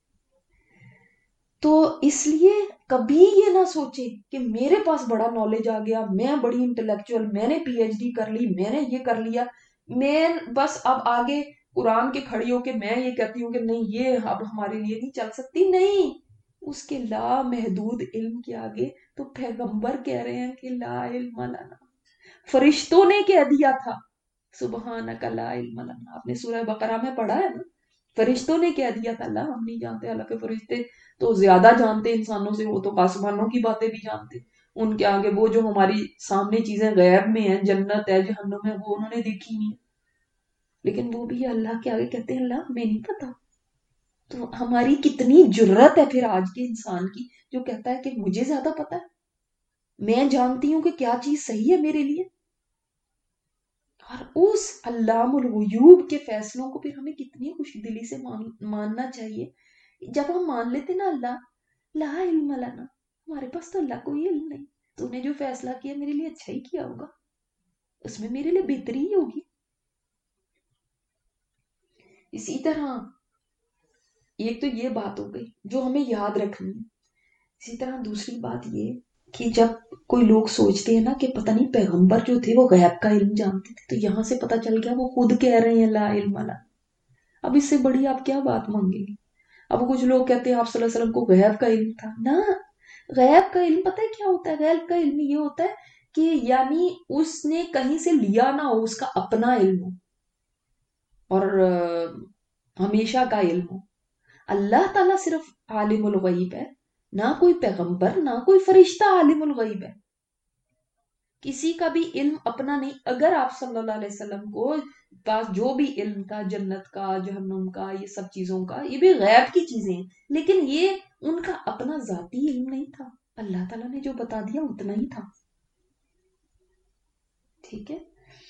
Speaker 1: تو اس لیے کبھی یہ نہ سوچے کہ میرے پاس بڑا نالج آ گیا، میں بڑی انٹلیکچوئل، میں نے پی ایچ ڈی کر لی، میں نے یہ کر لیا، میں بس اب آگے قرآن کے کھڑی ہو کے میں یہ کہتی ہوں کہ نہیں یہ اب ہمارے لیے نہیں چل سکتی۔ نہیں، اس کے لا محدود علم کے آگے تو پیغمبر کہہ رہے ہیں کہ لا علم لنا، فرشتوں نے کہہ دیا تھا سبحانک لا علم لنا، آپ نے سورہ بقرہ میں پڑھا ہے نا، فرشتوں نے کہہ دیا تھا اللہ ہم نہیں جانتے، اللہ کے فرشتے تو زیادہ جانتے انسانوں سے، وہ تو آسمانوں کی باتیں بھی جانتے، ان کے آگے وہ جو ہماری سامنے چیزیں غیب میں ہیں، جنت ہے جہنم ہے، وہ انہوں نے دیکھی نہیں، لیکن وہ بھی اللہ کے آگے کہتے ہیں اللہ ہمیں نہیں پتا۔ تو ہماری کتنی جرت ہے پھر آج کے انسان کی جو کہتا ہے کہ مجھے زیادہ پتا ہے، میں جانتی ہوں کہ کیا چیز صحیح ہے میرے لیے، اور اس علام الغیوب کے فیصلوں کو پھر ہمیں کتنی خوش دلی سے مان, ماننا چاہیے۔ جب ہم مان لیتے نا اللہ لا علم لنا، ہمارے پاس تو اللہ کوئی علم نہیں، تو نے جو فیصلہ کیا میرے لیے اچھا ہی کیا ہوگا، اس میں میرے لیے بہتری ہی ہوگی۔ اسی طرح ایک تو یہ بات ہو گئی جو ہمیں یاد رکھنی ہے، اسی طرح دوسری بات یہ کہ جب کوئی لوگ سوچتے ہیں نا کہ پتہ نہیں پیغمبر جو تھے وہ غیب کا علم جانتے تھے، تو یہاں سے پتہ چل گیا وہ خود کہہ رہے ہیں لا علم لنا، اب اس سے بڑی آپ کیا بات مانگیں گے؟ اب کچھ لوگ کہتے ہیں آپ صلی اللہ علیہ وسلم کو غیب کا علم تھا، نہ، غیب کا علم پتہ ہے کیا ہوتا ہے؟ غیب کا علم یہ ہوتا ہے کہ یعنی اس نے کہیں سے لیا نہ ہو، اس کا اپنا علم ہو اور ہمیشہ کا علم ہو۔ اللہ تعالیٰ صرف عالم الغیب ہے، نہ کوئی پیغمبر نہ کوئی فرشتہ عالم الغیب ہے، کسی کا بھی علم اپنا نہیں۔ اگر آپ صلی اللہ علیہ وسلم کو پاس جو بھی علم تھا جنت کا جہنم کا یہ سب چیزوں کا، یہ بھی غیب کی چیزیں ہیں، لیکن یہ ان کا اپنا ذاتی علم نہیں تھا، اللہ تعالیٰ نے جو بتا دیا اتنا ہی تھا، ٹھیک ہے۔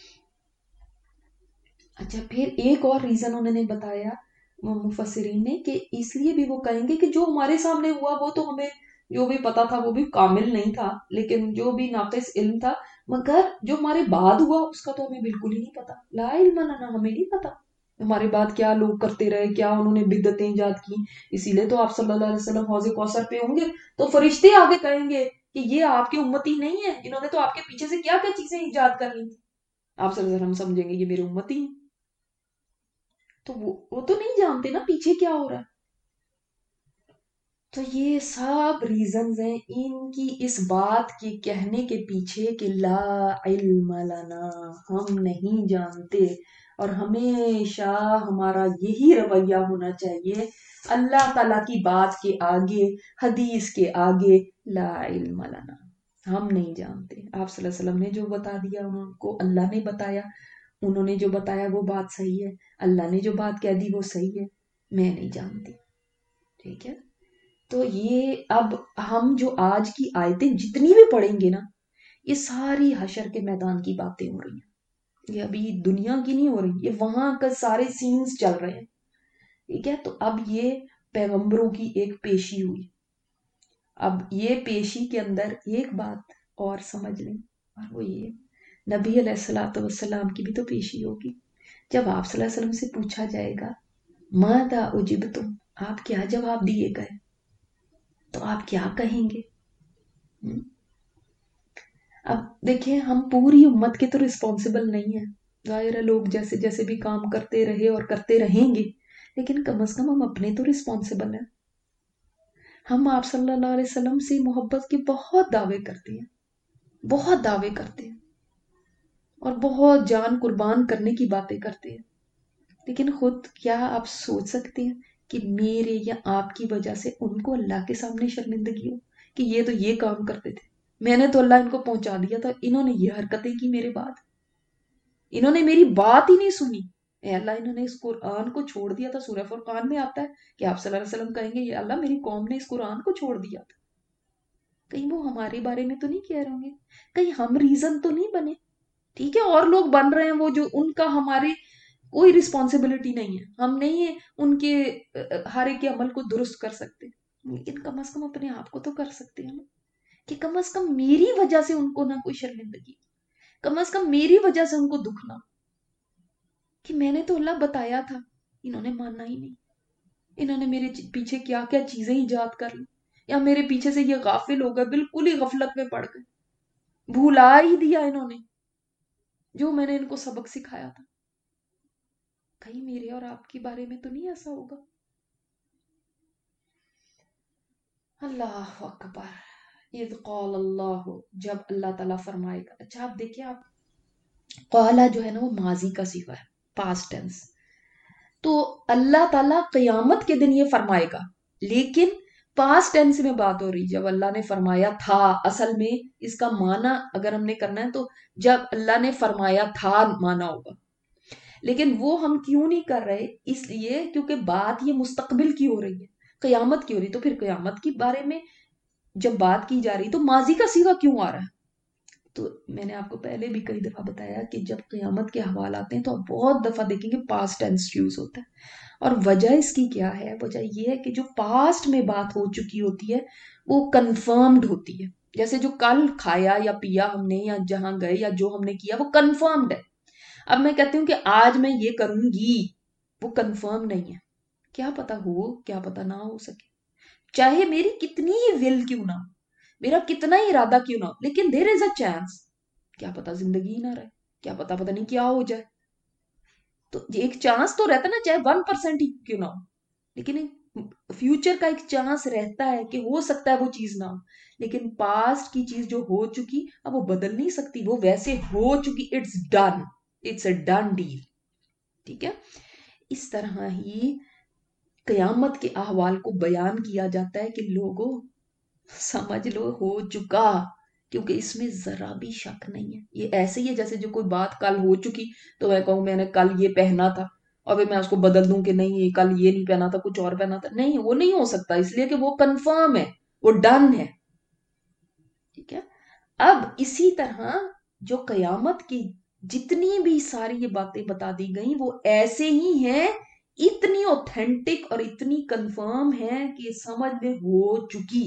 Speaker 1: اچھا، پھر ایک اور ریزن انہوں نے بتایا مفسرین نے کہ اس لیے بھی وہ کہیں گے کہ جو ہمارے سامنے ہوا وہ تو ہمیں جو بھی پتا تھا وہ بھی کامل نہیں تھا، لیکن جو بھی ناقص علم تھا، مگر جو ہمارے بعد ہوا اس کا تو ہمیں بالکل ہی نہیں پتا، لا علم لنا، ہمیں نہیں پتا ہمارے بعد کیا لوگ کرتے رہے، کیا انہوں نے بدعتیں ایجاد کی۔ اسی لیے تو آپ صلی اللہ علیہ وسلم حوض کوثر پہ ہوں گے تو فرشتے آگے کہیں گے کہ یہ آپ کی امتی نہیں ہے، انہوں نے تو آپ کے پیچھے سے کیا کیا چیزیں ایجاد کر لی، آپ صلی اللہ علیہ وسلم سمجھیں گے یہ میرے امتی ہیں، تو وہ, وہ تو نہیں جانتے نا پیچھے کیا ہو رہا ہے۔ تو یہ سب ریزنز ہیں ان کی اس بات کے کہنے کے پیچھے کہ لا علم لنا، ہم نہیں جانتے، اور ہمیشہ ہمارا یہی رویہ ہونا چاہیے اللہ تعالیٰ کی بات کے آگے، حدیث کے آگے، لا علم لنا، ہم نہیں جانتے۔ آپ صلی اللہ علیہ وسلم نے جو بتا دیا ان کو اللہ نے بتایا، انہوں نے جو بتایا وہ بات صحیح ہے، اللہ نے جو بات کہہ دی وہ صحیح ہے، میں نہیں جانتی، ٹھیک ہے۔ تو یہ اب ہم جو آج کی آیتیں جتنی بھی پڑھیں گے نا، یہ ساری حشر کے میدان کی باتیں ہو رہی ہیں، یہ ابھی دنیا کی نہیں ہو رہی، یہ وہاں کا سارے سینز چل رہے ہیں، ٹھیک ہے۔ تو اب یہ پیغمبروں کی ایک پیشی ہوئی، اب یہ پیشی کے اندر ایک بات اور سمجھ لیں، اور وہ یہ نبی علیہ الصلوۃ والسلام کی بھی تو پیشی ہوگی. جب آپ صلی اللہ علیہ وسلم سے پوچھا جائے گا ماذا اجبتم، آپ کیا جواب دیے گئے، تو آپ کیا کہیں گے؟ اب دیکھیں ہم پوری امت کے تو رسپانسبل نہیں ہیں، ظاہر ہے لوگ جیسے جیسے بھی کام کرتے رہے اور کرتے رہیں گے، لیکن کم از کم ہم اپنے تو رسپانسبل ہیں. ہم آپ صلی اللہ علیہ وسلم سے محبت کے بہت دعوے کرتے ہیں، بہت دعوے کرتے ہیں اور بہت جان قربان کرنے کی باتیں کرتے ہیں، لیکن خود کیا آپ سوچ سکتے ہیں کہ میرے یا آپ کی وجہ سے ان کو اللہ کے سامنے شرمندگی ہو کہ یہ تو یہ کام کرتے تھے، میں نے تو اللہ ان کو پہنچا دیا تھا، انہوں نے یہ حرکتیں کی میرے بعد، انہوں نے میری بات ہی نہیں سنی. اے اللہ انہوں نے اس قرآن کو چھوڑ دیا تھا. سورہ فرقان میں آتا ہے کہ آپ صلی اللہ علیہ وسلم کہیں گے یا اللہ میری قوم نے اس قرآن کو چھوڑ دیا تھا. کہیں وہ ہمارے بارے میں تو نہیں کہہ رہے ہوں گے، کہیں ہم ریزن تو نہیں بنے. ٹھیک ہے اور لوگ بن رہے ہیں وہ جو ان کا ہمارے کوئی رسپانسبلٹی نہیں ہے، ہم نہیں ان کے ہر ایک کے عمل کو درست کر سکتے، لیکن کم از کم اپنے آپ کو تو کر سکتے ہیں نا کہ کم از کم میری وجہ سے ان کو نہ کوئی شرمندگی، کم از کم میری وجہ سے ان کو دکھ نہ، کہ میں نے تو اللہ بتایا تھا، انہوں نے ماننا ہی نہیں، انہوں نے میرے پیچھے کیا کیا چیزیں ایجاد کر لی، یا میرے پیچھے سے یہ غافل ہو گئے، بالکل ہی غفلت میں پڑ گئے، بھولا ہی دیا انہوں نے جو میں نے ان کو سبق سکھایا تھا. کہیں میرے اور آپ کے بارے میں تو نہیں ایسا ہوگا؟ اللہ اکبر. اذ قال اللہ، جب اللہ تعالیٰ فرمائے گا. اچھا آپ دیکھیں، آپ قالا جو ہے نا وہ ماضی کا صیغہ ہے، پاسٹ ٹینس، تو اللہ تعالیٰ قیامت کے دن یہ فرمائے گا، لیکن پاسٹ ٹینس میں بات ہو رہی جب اللہ نے فرمایا تھا. اصل میں اس کا معنی اگر ہم نے کرنا ہے تو جب اللہ نے فرمایا تھا معنی ہوگا، لیکن وہ ہم کیوں نہیں کر رہے؟ اس لیے کیونکہ بات یہ مستقبل کی ہو رہی ہے، قیامت کی ہو رہی، تو پھر قیامت کے بارے میں جب بات کی جا رہی تو ماضی کا صیغہ کیوں آ رہا ہے؟ تو میں نے آپ کو پہلے بھی کئی دفعہ بتایا کہ جب قیامت کے حوال آتے ہیں تو آپ بہت دفعہ دیکھیں گے پاسٹ ٹینس یوز ہوتا ہے، اور وجہ اس کی کیا ہے؟ وجہ یہ ہے کہ جو پاسٹ میں بات ہو چکی ہوتی ہے وہ کنفرمڈ ہوتی ہے. جیسے جو کل کھایا یا پیا ہم نے یا جہاں گئے یا جو ہم نے کیا وہ کنفرمڈ ہے. اب میں کہتی ہوں کہ آج میں یہ کروں گی، وہ کنفرم نہیں ہے، کیا پتا ہو کیا پتا نہ ہو سکے، چاہے میری کتنی ہی ول کیوں نہ ہو، میرا کتنا ہی ارادہ کیوں نہ ہو، لیکن دیر از اے چانس، کیا پتا زندگی ہی نہ رہے، کیا پتا پتا نہیں کیا ہو جائے. تو ایک چانس تو رہتا نا، چاہے ون پرسینٹ ہی کیوں نہ ہو، لیکن فیوچر کا ایک چانس رہتا ہے کہ ہو سکتا ہے وہ چیز نہ ہو. لیکن پاسٹ کی چیز جو ہو چکی اب وہ بدل نہیں سکتی، وہ ویسے ہو چکی، it's done, it's a done deal. ٹھیک ہے، اس طرح ہی قیامت کے احوال کو بیان کیا جاتا ہے کہ لوگوں سمجھ لو ہو چکا، کیونکہ اس میں ذرا بھی شک نہیں ہے. یہ ایسے ہی ہے جیسے جو کوئی بات کل ہو چکی تو میں کہوں میں نے کل یہ پہنا تھا اور پھر میں اس کو بدل دوں کہ نہیں کل یہ نہیں پہنا تھا کچھ اور پہنا تھا. نہیں، وہ نہیں ہو سکتا، اس لیے کہ وہ کنفرم ہے، وہ ڈن ہے. ٹھیک ہے، اب اسی طرح جو قیامت کی جتنی بھی ساری یہ باتیں بتا دی گئیں وہ ایسے ہی ہیں، اتنی اوتھینٹک اور اتنی کنفرم ہے کہ سمجھ میں ہو چکی،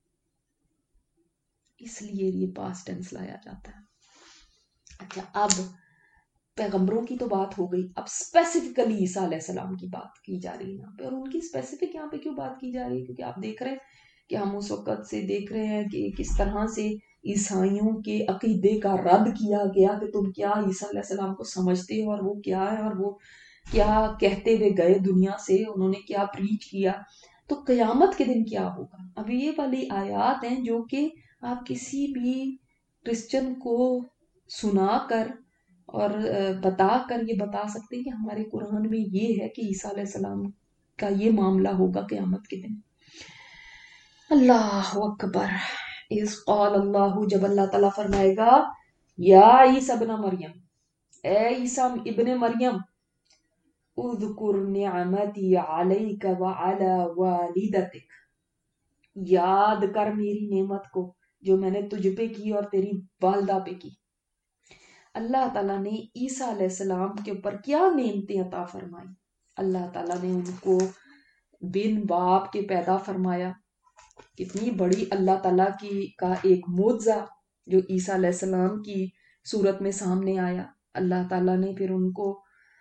Speaker 1: اس لیے یہ پاسٹ ٹینس لایا جاتا ہے. اچھا اب پیغمبروں کی تو بات ہو گئی، اب اسپیسیفکلی عیسیٰ علیہ السلام کی بات کی جا رہی ہے یہاں پہ. اور ان کی اسپیسیفک یہاں پہ کیوں بات کی جا رہی ہے؟ کیونکہ آپ دیکھ رہے ہیں کہ ہم اس وقت سے دیکھ رہے ہیں کہ کس طرح سے عیسائیوں کے عقیدے کا رد کیا گیا کہ تم کیا عیسیٰ علیہ السلام کو سمجھتے ہو اور وہ کیا ہے اور وہ کیا کہتے ہوئے گئے دنیا سے، انہوں نے کیا پریچ کیا. تو قیامت کے دن کیا ہوگا؟ اب یہ والی آیات ہیں جو کہ آپ کسی بھی کرسچن کو سنا کر اور بتا کر یہ بتا سکتے ہیں کہ ہمارے قرآن میں یہ ہے کہ عیسیٰ علیہ السلام کا یہ معاملہ ہوگا قیامت کے دن. اللہ اکبر. اذ قال اللہ، جب اللہ تعالیٰ فرمائے گا یا عیسیٰ ابن مریم، اے عیسیٰ ابن مریم، اذکر نعمتی علیک وعلی والدتک، یاد کر میری نعمت کو جو میں نے تجھ پہ کی اور تیری والدہ پہ کی. اللہ تعالیٰ نے عیسیٰ علیہ السلام کے اوپر کیا نعمتیں عطا فرمائی؟ اللہ تعالیٰ نے ان کو بن باپ کے پیدا فرمایا، کتنی بڑی اللہ تعالیٰ کی کا ایک معجزہ جو عیسیٰ علیہ السلام کی صورت میں سامنے آیا. اللہ تعالیٰ نے پھر ان کو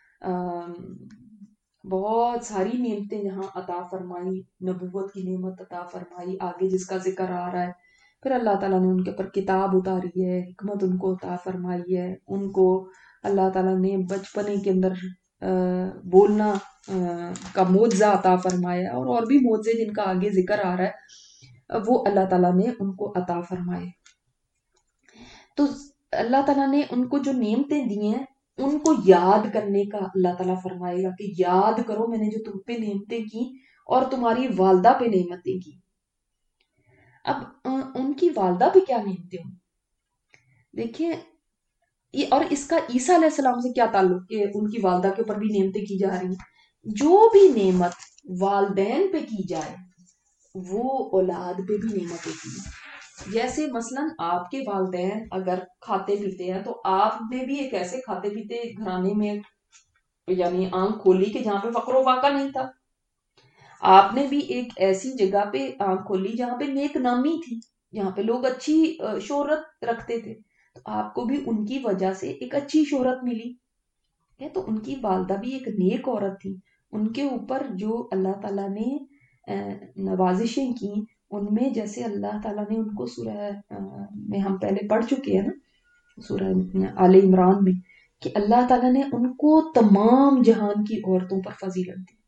Speaker 1: بہت ساری نعمتیں جہاں عطا فرمائی، نبوت کی نعمت عطا فرمائی آگے جس کا ذکر آ رہا ہے. پھر اللہ تعالیٰ نے ان کے اوپر کتاب اتاری ہے، حکمت ان کو عطا فرمائی ہے. ان کو اللہ تعالیٰ نے بچپنے کے اندر بولنا کا معجزہ عطا فرمایا، اور اور بھی معجزے جن کا آگے ذکر آ رہا ہے وہ اللہ تعالیٰ نے ان کو عطا فرمائے. تو اللہ تعالیٰ نے ان کو جو نعمتیں دی ہیں ان کو یاد کرنے کا اللہ تعالیٰ فرمائے گا کہ یاد کرو میں نے جو تم پہ نعمتیں کی اور تمہاری والدہ پہ نعمتیں کی. اب ان کی والدہ پہ کیا نعمتیں ہوں دیکھیں، اور اس کا عیسیٰ علیہ السلام سے کیا تعلق کہ ان کی والدہ کے اوپر بھی نعمتیں کی جا رہی ہیں. جو بھی نعمت والدین پہ کی جائے وہ اولاد پہ بھی نعمتیں کی. جیسے مثلا آپ کے والدین اگر کھاتے پیتے ہیں تو آپ نے بھی ایک ایسے کھاتے پیتے گھرانے میں یعنی آنکھ کھولی کہ جہاں پہ فقر و فاقہ نہیں تھا. آپ نے بھی ایک ایسی جگہ پہ آنکھ کھولی جہاں پہ نیک نامی تھی، جہاں پہ لوگ اچھی شہرت رکھتے تھے، تو آپ کو بھی ان کی وجہ سے ایک اچھی شہرت ملی. تو ان کی والدہ بھی ایک نیک عورت تھی. ان کے اوپر جو اللہ تعالیٰ نے نوازشیں کی ان میں جیسے اللہ تعالیٰ نے ان کو سورہ میں ہم پہلے پڑھ چکے ہیں نا، سورہ آل عمران میں، کہ اللہ تعالیٰ نے ان کو تمام جہان کی عورتوں پر فضیلت دی.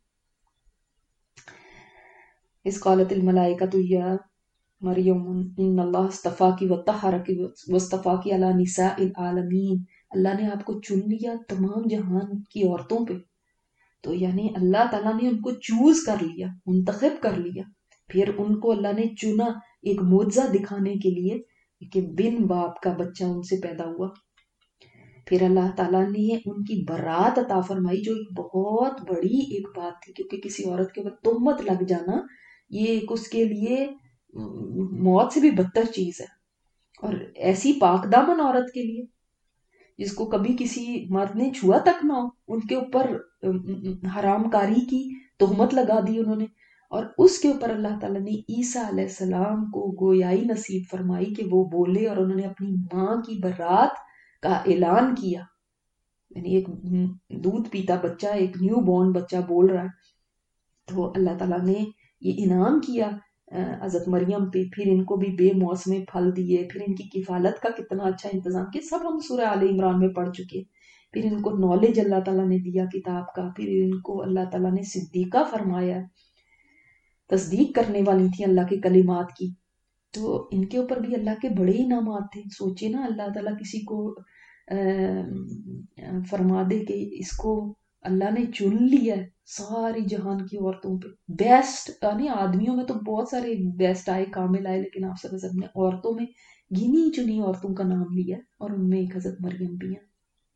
Speaker 1: اس قالت الملائکۃ یا مریم ان اللہ اصطفاکی وطہرکی واصطفاکی علی نساء العالمین. اللہ نے آپ کو چن لیا تمام جہان کی عورتوں پہ. تو یعنی اللہ تعالیٰ نے ان کو چوز کر لیا، منتخب کر لیا. پھر ان کو اللہ نے چنا ایک معجزہ دکھانے کے لیے کہ بن باپ کا بچہ ان سے پیدا ہوا. پھر اللہ تعالیٰ نے ان کی برات عطا فرمائی جو ایک بہت بڑی ایک بات تھی، کیونکہ کسی عورت کے اوپر تہمت لگ جانا یہ ایک اس کے لیے موت سے بھی بدتر چیز ہے. اور ایسی پاک دامن عورت کے لیے جس کو کبھی کسی مرد نے چھوا تک نہ ہو، ان کے اوپر حرام کاری کی تہمت لگا دی انہوں نے. اور اس کے اوپر اللہ تعالیٰ نے عیسیٰ علیہ السلام کو گویائی نصیب فرمائی کہ وہ بولے، اور انہوں نے اپنی ماں کی برات کا اعلان کیا. یعنی ایک دودھ پیتا بچہ، ایک نیو بورن بچہ بول رہا ہے. تو اللہ تعالیٰ نے یہ انعام کیا حضرت مریم پہ. پھر ان کو بھی بے موسم پھل دیے، پھر ان کی کفالت کا کتنا اچھا انتظام کیا، سب ہم سورہ آل عمران میں پڑھ چکے. پھر ان کو نالج اللہ تعالیٰ نے دیا کتاب کا. پھر ان کو اللہ تعالیٰ نے صدیقہ فرمایا، تصدیق کرنے والی تھی اللہ کے کلمات کی. تو ان کے اوپر بھی اللہ کے بڑے انعامات تھے. سوچے نا اللہ تعالیٰ کسی کو فرما دے کہ اس کو اللہ نے چن لیا ہے ساری جہان کی عورتوں پہ. بیسٹ یعنی آدمیوں میں تو بہت سارے بیسٹ آئے، کامل آئے، لیکن آپ صلی اللہ علیہ وسلم نے عورتوں میں گنی چنی عورتوں کا نام لیا، اور ان میں ایک حضرت مریم بھی ہے.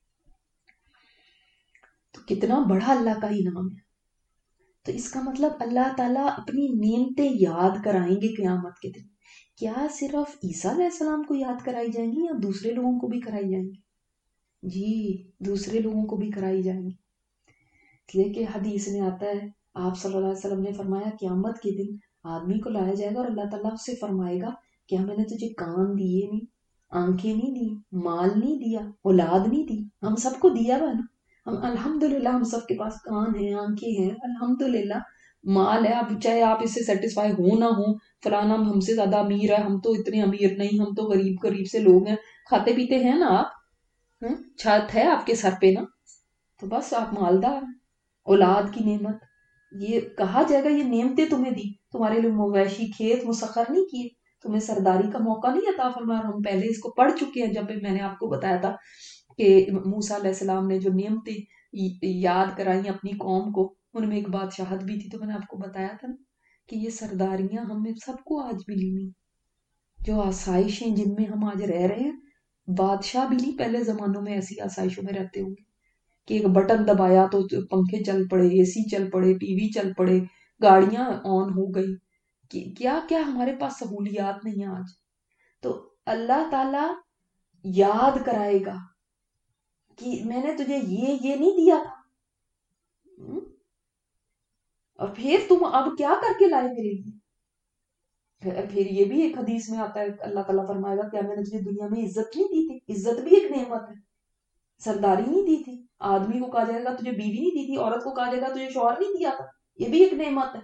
Speaker 1: تو کتنا بڑا اللہ کا انعام ہے. تو اس کا مطلب اللہ تعالیٰ اپنی نعمتیں یاد کرائیں گے قیامت کے دن. کیا صرف عیسیٰ علیہ السلام کو یاد کرائی جائیں گی یا دوسرے لوگوں کو بھی کرائی جائیں گی؟ جی دوسرے لوگوں کو بھی کرائی جائیں گی. لیکن حدیث میں آتا ہے آپ صلی اللہ علیہ وسلم نے فرمایا قیامت کے دن آدمی کو لایا جائے گا اور اللہ تعالیٰ اس سے فرمائے گا کیا میں نے تجھے کان دیے نہیں، آنکھیں نہیں دی، مال نہیں دیا، اولاد نہیں دی؟ ہم سب کو دیا ہوا نا. ہم الحمدللہ ہم سب کے پاس کان ہیں، آنکھیں ہیں، الحمدللہ مال ہے. اب چاہے آپ اس سے سیٹسفائی ہو نہ ہو، فلانا ہم سے زیادہ امیر ہے، ہم تو اتنے امیر نہیں، ہم تو غریب غریب سے لوگ ہیں. کھاتے پیتے ہیں نا آپ، چھت ہے آپ کے سر پہ نا، تو بس آپ مالدار. اولاد کی نعمت یہ کہا جائے گا یہ نعمتیں تمہیں دی، تمہارے لیے مویشی کھیت مسخر نہیں کیے، تمہیں سرداری کا موقع نہیں عطا فرمایا. ہم پہلے اس کو پڑھ چکے ہیں جب میں نے آپ کو بتایا تھا کہ موسیٰ علیہ السلام نے جو نعمتیں یاد کرائیں اپنی قوم کو، ان میں ایک بادشاہت بھی تھی. تو میں نے آپ کو بتایا تھا نا کہ یہ سرداریاں ہمیں سب کو آج ملی نہیں. جو آسائشیں جن میں ہم آج رہ رہے ہیں، بادشاہ بھی نہیں پہلے زمانوں میں ایسی آسائشوں میں رہتے ہوں گے کہ ایک بٹن دبایا تو پنکھے چل پڑے، اے سی چل پڑے، ٹی وی چل پڑے، گاڑیاں آن ہو گئی. کیا کیا ہمارے پاس سہولیات نہیں ہیں آج. تو اللہ تعالی یاد کرائے گا کہ میں نے تجھے یہ یہ نہیں دیا تھا، اور پھر تم اب کیا کر کے لائے میرے لیے. پھر یہ بھی ایک حدیث میں آتا ہے، اللہ تعالیٰ فرمائے گا کیا میں نے تجھے دنیا میں عزت نہیں دی تھی؟ عزت بھی ایک نعمت ہے، سرداری نہیں دی تھی، آدمی کو کہا جائے گا تجھے بیوی نہیں دی تھی، عورت کو کہا جائے گا تجھے شوہر نہیں دیا تھا، یہ بھی ایک نعمت ہے۔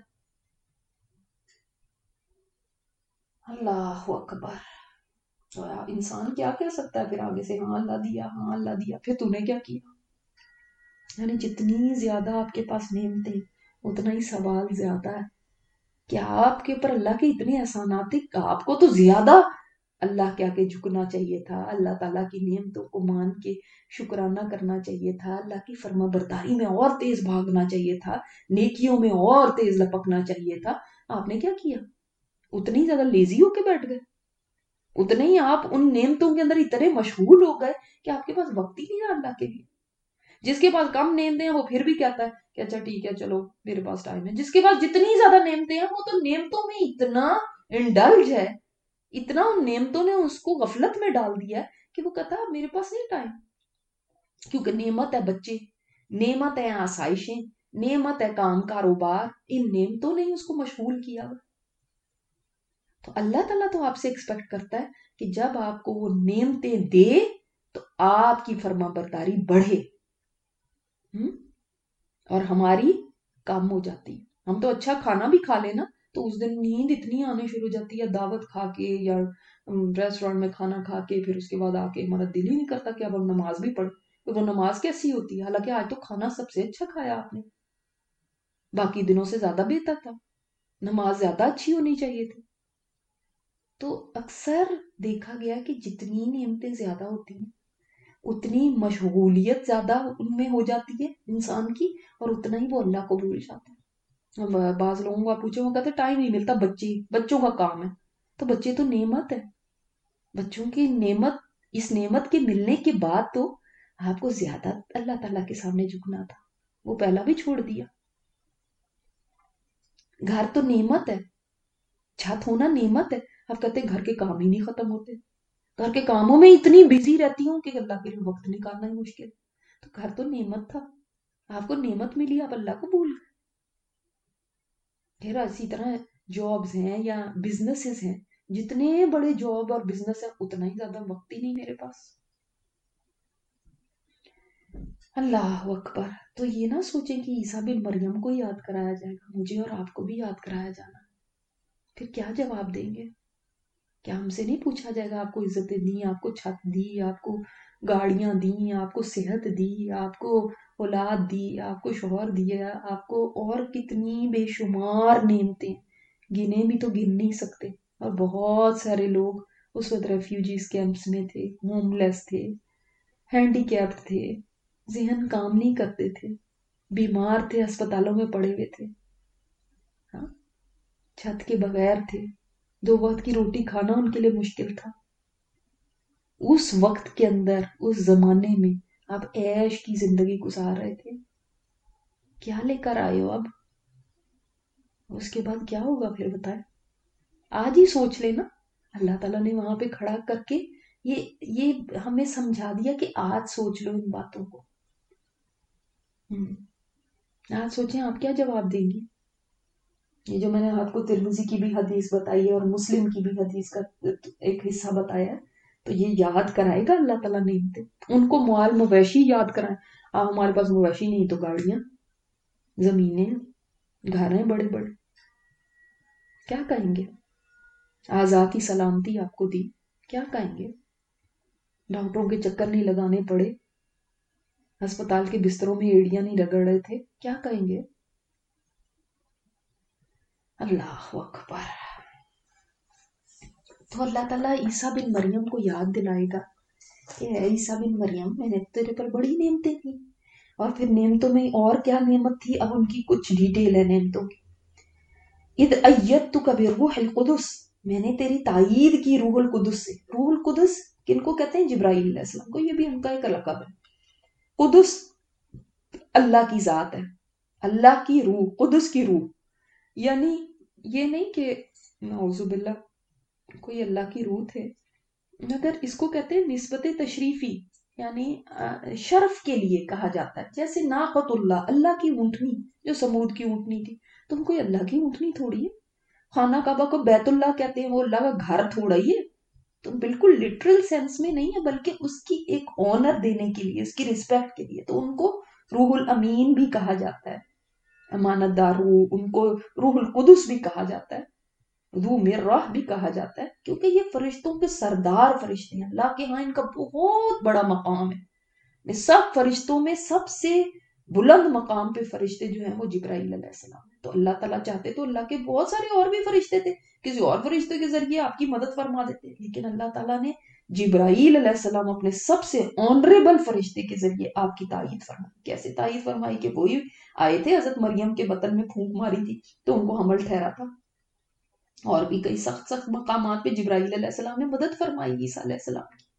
Speaker 1: اللہ اکبر۔ تو انسان کیا کہہ سکتا ہے پھر آگے سے؟ ہاں اللہ دیا، ہاں اللہ دیا، پھر تو نے کیا کیا؟ یعنی جتنی زیادہ آپ کے پاس نعمتیں اتنا ہی سوال زیادہ ہے کہ آپ کے اوپر اللہ کے اتنے احسانات تھے، آپ کو تو زیادہ اللہ کیا کہ جھکنا چاہیے تھا، اللہ تعالیٰ کی نعمتوں کو مان کے شکرانہ کرنا چاہیے تھا، اللہ کی فرما برداری میں اور تیز بھاگنا چاہیے تھا، نیکیوں میں اور تیز لپکنا چاہیے تھا۔ آپ نے کیا کیا؟ اتنے ہی زیادہ لیزی ہو کے بیٹھ گئے، اتنے ہی آپ ان نعمتوں کے اندر اتنے مشغول ہو گئے کہ آپ کے پاس وقت ہی نہیں رہا اللہ کے لیے۔ جس کے پاس کم نعمتیں ہیں وہ پھر بھی کہتا ہے کہ اچھا ٹھیک ہے چلو میرے پاس ٹائم ہے، جس کے پاس جتنی زیادہ نعمتیں ہیں وہ تو نعمتوں میں اتنا انڈلج ہے، اتنا ان نعمتوں نے اس کو غفلت میں ڈال دیا ہے کہ وہ کہتا ہے میرے پاس نہیں ٹائم، کیونکہ نعمت ہے بچے، نعمت ہے آسائشیں، نعمت ہے کام کاروبار، ان نعمتوں نے ہی اس کو مشغول کیا۔ تو اللہ تعالیٰ تو آپ سے ایکسپیکٹ کرتا ہے کہ جب آپ کو وہ نعمتیں دے تو آپ کی فرما برداری بڑھے، اور ہماری کم ہو جاتی۔ ہم تو اچھا کھانا بھی کھا لینا تو اس دن نیند اتنی آنے شروع ہو جاتی ہے، دعوت کھا کے یا ریسٹورینٹ میں کھانا کھا کے، پھر اس کے بعد آ کے ہمارا دل ہی نہیں کرتا کہ اب ہم نماز بھی پڑھیں۔ تو وہ نماز کیسی ہوتی ہے؟ حالانکہ آج تو کھانا سب سے اچھا کھایا آپ نے، باقی دنوں سے زیادہ بہتر تھا، نماز زیادہ اچھی ہونی چاہیے تھی۔ تو اکثر دیکھا گیا کہ جتنی نعمتیں زیادہ ہوتی ہیں اتنی مشغولیت زیادہ ان میں ہو جاتی ہے انسان کی، اور اتنا ہی وہ اللہ کو بھول جاتا ہے۔ بعض لوگوں کو آپ پوچھیں وہ کہتے ہیں ٹائم نہیں ملتا، بچے بچوں کا کام ہے۔ تو بچے تو نعمت ہے، بچوں کی نعمت، اس نعمت کے ملنے کے بعد تو آپ کو زیادہ اللہ تعالیٰ کے سامنے جھکنا تھا، وہ پہلا بھی چھوڑ دیا۔ گھر تو نعمت ہے، چھت ہونا نعمت ہے، آپ کہتے ہیں گھر کے کام ہی نہیں ختم ہوتے، گھر کے کاموں میں اتنی بزی رہتی ہوں کہ اللہ کے لیے وقت نکالنا ہی مشکل۔ تو گھر تو نعمت تھا، آپ کو نعمت ملی، آپ اللہ کو بھول گئے۔ پھر اسی طرح جابز ہیں یا بزنسز ہیں، جتنے بڑے جاب اور بزنس ہیں اتنا ہی زیادہ وقت ہی نہیں میرے پاس۔ اللہ اکبر۔ تو یہ نہ سوچیں کہ عیسیٰ بن مریم کو یاد کرایا جائے گا، مجھے اور آپ کو بھی یاد کرایا جانا، پھر کیا جواب دیں گے؟ کیا ہم سے نہیں پوچھا جائے گا آپ کو عزتیں دی، آپ کو چھت دی، آپ کو گاڑیاں دی، آپ کو صحت دی، آپ کو اولاد دی، آپ کو شوہر دیا، آپ کو اور کتنی بے شمار نعمتیں، گنے بھی تو گن نہیں سکتے۔ اور بہت سارے لوگ اس وقت ریفیوجیز کیمپس میں تھے، ہوم لیس تھے، ہینڈی کیپڈ تھے، ذہن کام نہیں کرتے تھے، بیمار تھے، ہسپتالوں میں پڑے ہوئے تھے، ہاں چھت کے بغیر تھے، دو وقت کی روٹی کھانا ان کے لیے مشکل تھا۔ اس وقت کے اندر، اس زمانے میں آپ عیش کی زندگی گزار رہے تھے، کیا لے کر آئے ہو اب؟ اس کے بعد کیا ہوگا پھر بتائیں؟ آج ہی سوچ لینا، اللہ تعالیٰ نے وہاں پہ کھڑا کر کے یہ یہ ہمیں سمجھا دیا کہ آج سوچ لو ان باتوں کو۔ آج سوچیں آپ کیا جواب دیں گی؟ یہ جو میں نے آپ کو ترمذی کی بھی حدیث بتائی ہے اور مسلم کی بھی حدیث کا ایک حصہ بتایا ہے، تو یہ یاد کرائے گا اللہ تعالیٰ نے ان کو، مال مویشی یاد کرائیں۔ آ ہمارے پاس مویشی نہیں تو گاڑیاں، زمینیں، گھر ہیں بڑے بڑے، کیا کہیں گے؟ آزاد کی سلامتی آپ کو دی، کیا کہیں گے؟ ڈاکٹروں کے چکر نہیں لگانے پڑے، ہسپتال کے بستروں میں ایڑیاں نہیں رگڑ رہے تھے، کیا کہیں گے؟ اللہ اکبر۔ تو اللہ تعالیٰ عیسیٰ بن مریم کو یاد دلائے گا کہ اے عیسیٰ بن مریم، میں نے تیرے پر بڑی نعمتیں تھیں، اور پھر نعمتوں میں اور کیا نعمت تھی، اب ان کی کچھ ڈیٹیل ہے نعمتوں کی۔ اذ ایدتک بروح القدس، میں نے تیری تائید کی روح القدس سے۔ روح القدس کن کو کہتے ہیں؟ جبرائیل علیہ السلام کو، یہ بھی ان کا ایک لقب ہے۔ قدس اللہ کی ذات ہے، اللہ کی روح، قدس کی روح، یعنی یہ نہیں کہ نعوذ باللہ کوئی اللہ کی روح تھے، مگر اس کو کہتے ہیں نسبت تشریفی، یعنی شرف کے لیے کہا جاتا ہے۔ جیسے ناقۃ اللہ، اللہ کی اونٹنی جو سمود کی اونٹنی تھی، تم کوئی اللہ کی اونٹنی تھوڑی ہے، خانہ کعبہ کو بیت اللہ کہتے ہیں، وہ اللہ کا گھر تھوڑا ہی ہے، تو بالکل لٹرل سینس میں نہیں ہے، بلکہ اس کی ایک آنر دینے کے لیے، اس کی ریسپیکٹ کے لیے، تو ان کو روح الامین بھی کہا جاتا ہے، امانت دار روح، ان کو روح القدس بھی کہا جاتا ہے، روح مرہ بھی کہا جاتا ہے، کیونکہ یہ فرشتوں کے سردار فرشتے ہیں، اللہ کے ہاں ان کا بہت بڑا مقام ہے، سب فرشتوں میں سب سے بلند مقام پہ فرشتے جو ہیں وہ جبرائیل علیہ السلام ہیں، تو اللہ تعالیٰ چاہتے تو اللہ کے بہت سارے اور بھی فرشتے تھے، کسی اور فرشتے کے ذریعے آپ کی مدد فرما دیتے، لیکن اللہ تعالیٰ نے جبرائیل علیہ السلام اپنے سب سے آنریبل فرشتے کے ذریعے آپ کی تائید فرمائی۔ کیسے تائید فرمائی؟ کہ وہی آئے تھے، حضرت مریم کے بطن میں پھونک ماری تھی تو ان کو حمل ٹھہرا تھا، اور بھی کئی سخت سخت مقامات پہ جبرائیل علیہ السلام نے مدد فرمائی عیسیٰ علیہ السلام کی۔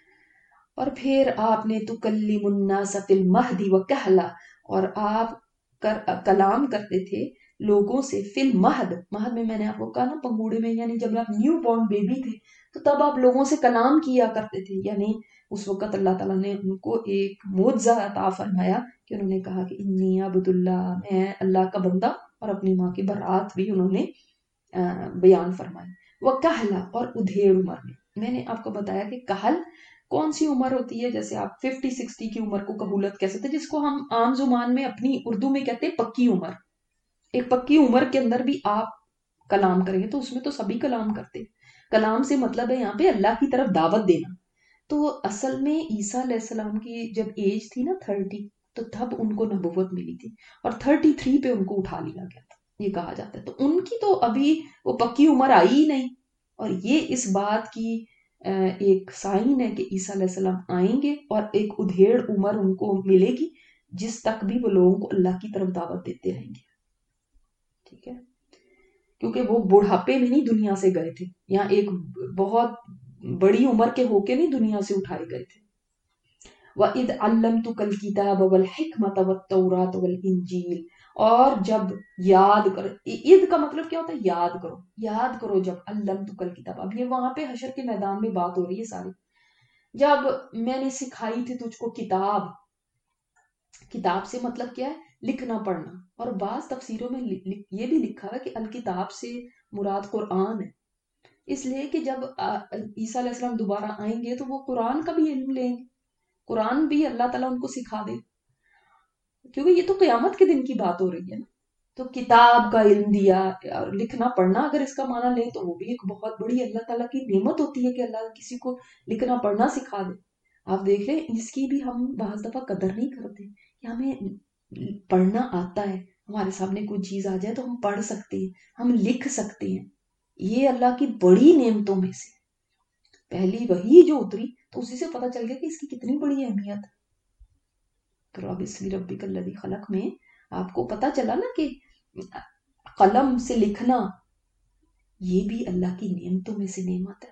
Speaker 1: اور پھر آپ نے تکلم الناس فی المہد وکہلا، اور آپ کر کلام کرتے تھے لوگوں سے فی المہد، مہد میں میں نے آپ کو کہا نا پنگوڑے میں، یعنی جب آپ نیو بورن بیبی تھے تو تب آپ لوگوں سے کلام کیا کرتے تھے، یعنی اس وقت اللہ تعالیٰ نے ان کو ایک معجزہ عطا فرمایا کہ انہوں نے کہا کہ انی عبد اللہ، میں اللہ کا بندہ، اور اپنی ماں کی برات بھی انہوں نے بیان فرمائی۔ وہ کہلا، اور ادھیڑ عمر میں، میں نے آپ کو بتایا کہ کہل کون سی عمر ہوتی ہے، جیسے آپ ففٹی سکسٹی کی عمر کو کبولت کہہ سکتے، جس کو ہم عام زبان میں اپنی اردو میں کہتے ہیں پکی عمر۔ ایک پکی عمر کے اندر بھی آپ کلام کریں گے، تو اس میں تو سبھی کلام کرتے ہیں، کلام سے مطلب ہے یہاں پہ اللہ کی طرف دعوت دینا۔ تو اصل میں عیسیٰ علیہ السلام کی جب ایج تھی نا تھرٹی، تو تب ان کو نبوت ملی تھی، اور تھرٹی تھری پہ ان کو اٹھا لیا گیا تھا، یہ کہا جاتا ہے، تو ان کی تو ابھی وہ پکی عمر آئی ہی نہیں، اور یہ اس بات کی ایک سائن ہے کہ عیسیٰ علیہ السلام آئیں گے، اور ایک ادھیڑ عمر ان کو ملے گی جس تک بھی وہ لوگوں کو اللہ کی طرف دعوت دیتے رہیں گے، ٹھیک ہے، کیونکہ وہ بڑھاپے میں نہیں دنیا سے گئے تھے، یہاں ایک بہت بڑی عمر کے ہو کے نہیں دنیا سے اٹھائے گئے تھے۔ وَإِذْ عَلَّمْتُكَ الْكِتَابَ وَالْحِكْمَةَ وَالتَّوْرَاةَ وَالْإِنْجِيلَ، اور جب یاد کرو، عید کا مطلب کیا ہوتا ہے؟ یاد کرو، یاد کرو جب علمتک الکتاب، اب یہ وہاں پہ حشر کے میدان میں بات ہو رہی ہے ساری، جب میں نے سکھائی تھی تجھ کو کتاب، کتاب سے مطلب کیا ہے؟ لکھنا پڑھنا، اور بعض تفسیروں میں یہ بھی لکھا ہے کہ الکتاب سے مراد قرآن ہے، اس لیے کہ جب عیسیٰ علیہ السلام دوبارہ آئیں گے تو وہ قرآن کا بھی علم لیں گے، قرآن بھی اللہ تعالیٰ ان کو سکھا دے، کیونکہ یہ تو قیامت کے دن کی بات ہو رہی ہے نا، تو کتاب کا علم دیا، اور لکھنا پڑھنا اگر اس کا معنی لیں تو وہ بھی ایک بہت بڑی اللہ تعالیٰ کی نعمت ہوتی ہے کہ اللہ کسی کو لکھنا پڑھنا سکھا دے۔ آپ دیکھ لیں اس کی بھی ہم بعض دفعہ قدر نہیں کرتے کہ ہمیں پڑھنا آتا ہے، ہمارے سامنے کوئی چیز آ جائے تو ہم پڑھ سکتے ہیں، ہم لکھ سکتے ہیں، یہ اللہ کی بڑی نعمتوں میں سے پہلی وحی جو اتری تو اسی سے پتہ چل گیا کہ اس کی کتنی بڑی اہمیت ہے۔ تو رب اسمی ربک الذی خلق میں آپ کو پتہ چلا نا کہ قلم سے لکھنا یہ بھی اللہ کی نعمتوں میں سے نعمت ہے۔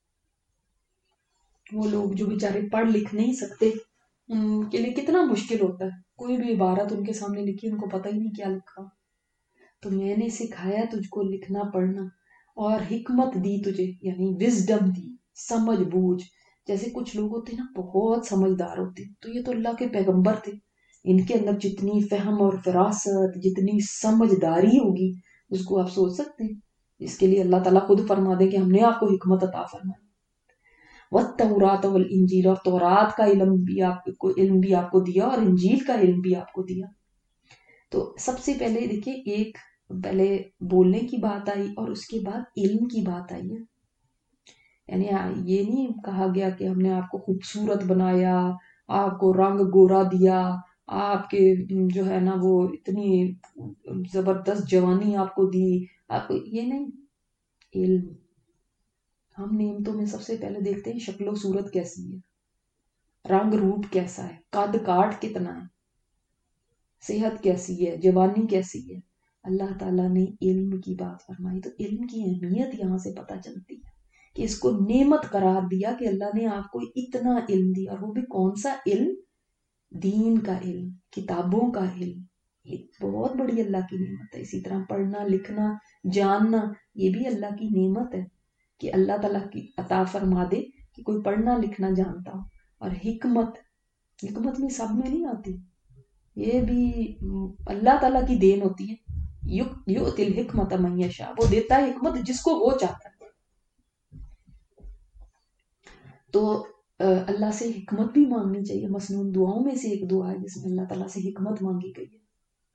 Speaker 1: وہ لوگ جو بیچارے پڑھ لکھ نہیں سکتے ان کے لیے کتنا مشکل ہوتا ہے، کوئی بھی عبارت ان کے سامنے لکھی ان کو پتہ ہی نہیں کیا لکھا، تو میں نے سکھایا تجھ کو لکھنا پڑھنا، اور حکمت دی تجھے، یعنی وزڈم دی، سمجھ بوجھ، جیسے کچھ لوگ ہوتے ہیں نا بہت سمجھدار ہوتے، تو یہ تو اللہ کے پیغمبر تھے، ان کے اندر جتنی فہم اور فراست، جتنی سمجھداری ہوگی اس کو آپ سوچ سکتے ہیں، اس کے لیے اللہ تعالیٰ خود فرما دے کہ ہم نے آپ کو حکمت عطا فرمائی۔ وَالتَّوْرَاةَ وَالْإِنْجِيلَ، اور تورات کا علم بھی آپ کو علم بھی آپ کو دیا، اور انجیل کا علم بھی آپ کو دیا۔ تو سب سے پہلے دیکھیں ایک پہلے بولنے کی بات آئی اور اس کے بعد علم کی بات آئی ہے، یعنی یہ نہیں کہا گیا کہ ہم نے آپ کو خوبصورت بنایا، آپ کو رنگ گورا دیا، آپ کے جو ہے نا وہ اتنی زبردست جوانی آپ کو دی، آپ کو یہ نہیں، علم۔ ہم نعمتوں میں سب سے پہلے دیکھتے ہیں شکل و صورت کیسی ہے، رنگ روپ کیسا ہے، قد کاٹ کتنا ہے، صحت کیسی ہے، جوانی کیسی ہے، اللہ تعالیٰ نے علم کی بات فرمائی، تو علم کی اہمیت یہاں سے پتہ چلتی ہے کہ اس کو نعمت قرار دیا کہ اللہ نے آپ کو اتنا علم دیا، اور وہ بھی کون سا علم؟ دین کا علم، کتابوں کا علم، یہ بہت بڑی اللہ کی نعمت ہے۔ اسی طرح پڑھنا لکھنا جاننا یہ بھی اللہ کی نعمت ہے کہ اللہ تعالیٰ کی عطا فرما دے کہ کوئی پڑھنا لکھنا جانتا ہو، اور حکمت، حکمت میں سب میں نہیں آتی، یہ بھی اللہ تعالیٰ کی دین ہوتی ہے، युतिल हिकमत मन यशा, वो देता है हिकमत जिसको वो चाहता है। तो अल्लाह से हिकमत भी मांगनी चाहिए। मसनून दुआओं में से एक दुआ है जिसमें अल्लाह ताला से हिकमत मांगी गई है।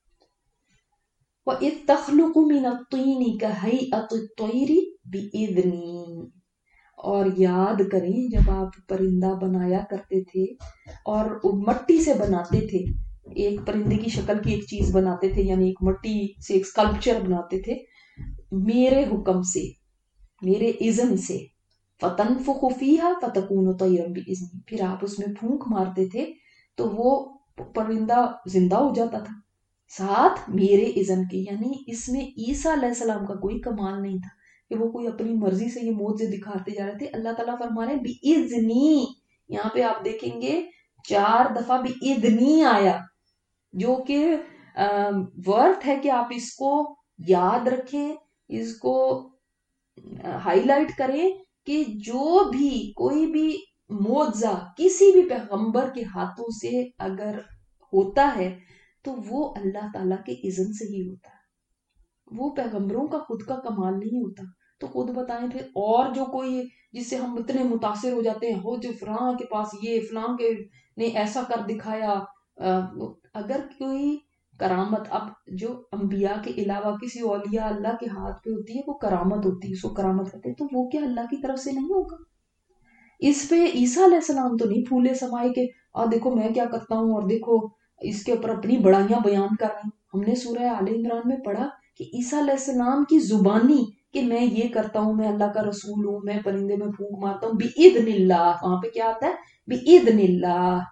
Speaker 1: वइज़ तख़लुक़ु मिनत-तीनि कहैअत-तैरि बिइज़्नी, और याद करें जब आप परिंदा बनाया करते थे और मट्टी से बनाते थे, एक परिंदे की शक्ल की एक चीज बनाते थे, यानी एक मट्टी से एक स्कल्पचर बनाते थे, मेरे हुक्म से, मेरे इज़्न से, फतनफुखु फीहा फतकूनु तयरन बिइज़्नी, फिर आप उसमें फूंक मारते थे तो वो परिंदा जिंदा हो जाता था साथ मेरे इज़्न के। यानी इसमें ईसा अलैहिस्सलाम का कोई कमाल नहीं था कि वो कोई अपनी मर्जी से ये मौत से दिखाते जा रहे थे। अल्लाह ताला फरमा रहे हैं बिइज़्नी, यहाँ पे आप देखेंगे चार दफा बिइज़्नी आया, जो कि वर्थ है कि आप इसको याद रखें, इसको हाईलाइट करें कि जो भी कोई भी मौजज़ा किसी भी पैगंबर के हाथों से अगर होता है तो वो अल्लाह ताला के इज़्न से ही होता है, वो पैगंबरों का खुद का कमाल नहीं होता। तो खुद बताएं फिर, और जो कोई जिससे हम इतने मुतासिर हो जाते हैं, हो जो फलां के पास ये फलां के ने ऐसा कर दिखाया, अगर कोई करामत, अब जो अंबिया के अलावा किसी औलिया अल्लाह के हाथ पे होती है वो करामत होती है, उसको करामत कहते हैं, तो वो क्या अल्लाह की तरफ से नहीं होगा? इस पे ईसा अलैहिस्सलाम तो नहीं फूले समाए के आ देखो मैं क्या करता हूँ और देखो इसके ऊपर अपनी बड़ाइयां बयान कर रहे हैं। हमने सूरह आले इमरान में पढ़ा कि ईसा अलैहिस्सलाम की जुबानी कि मैं ये करता हूँ, मैं अल्लाह का रसूल हूँ, मैं परिंदे में फूंक मारता हूँ बिइज़्निल्लाह, वहां पे क्या आता है बिइज़्निल्लाह,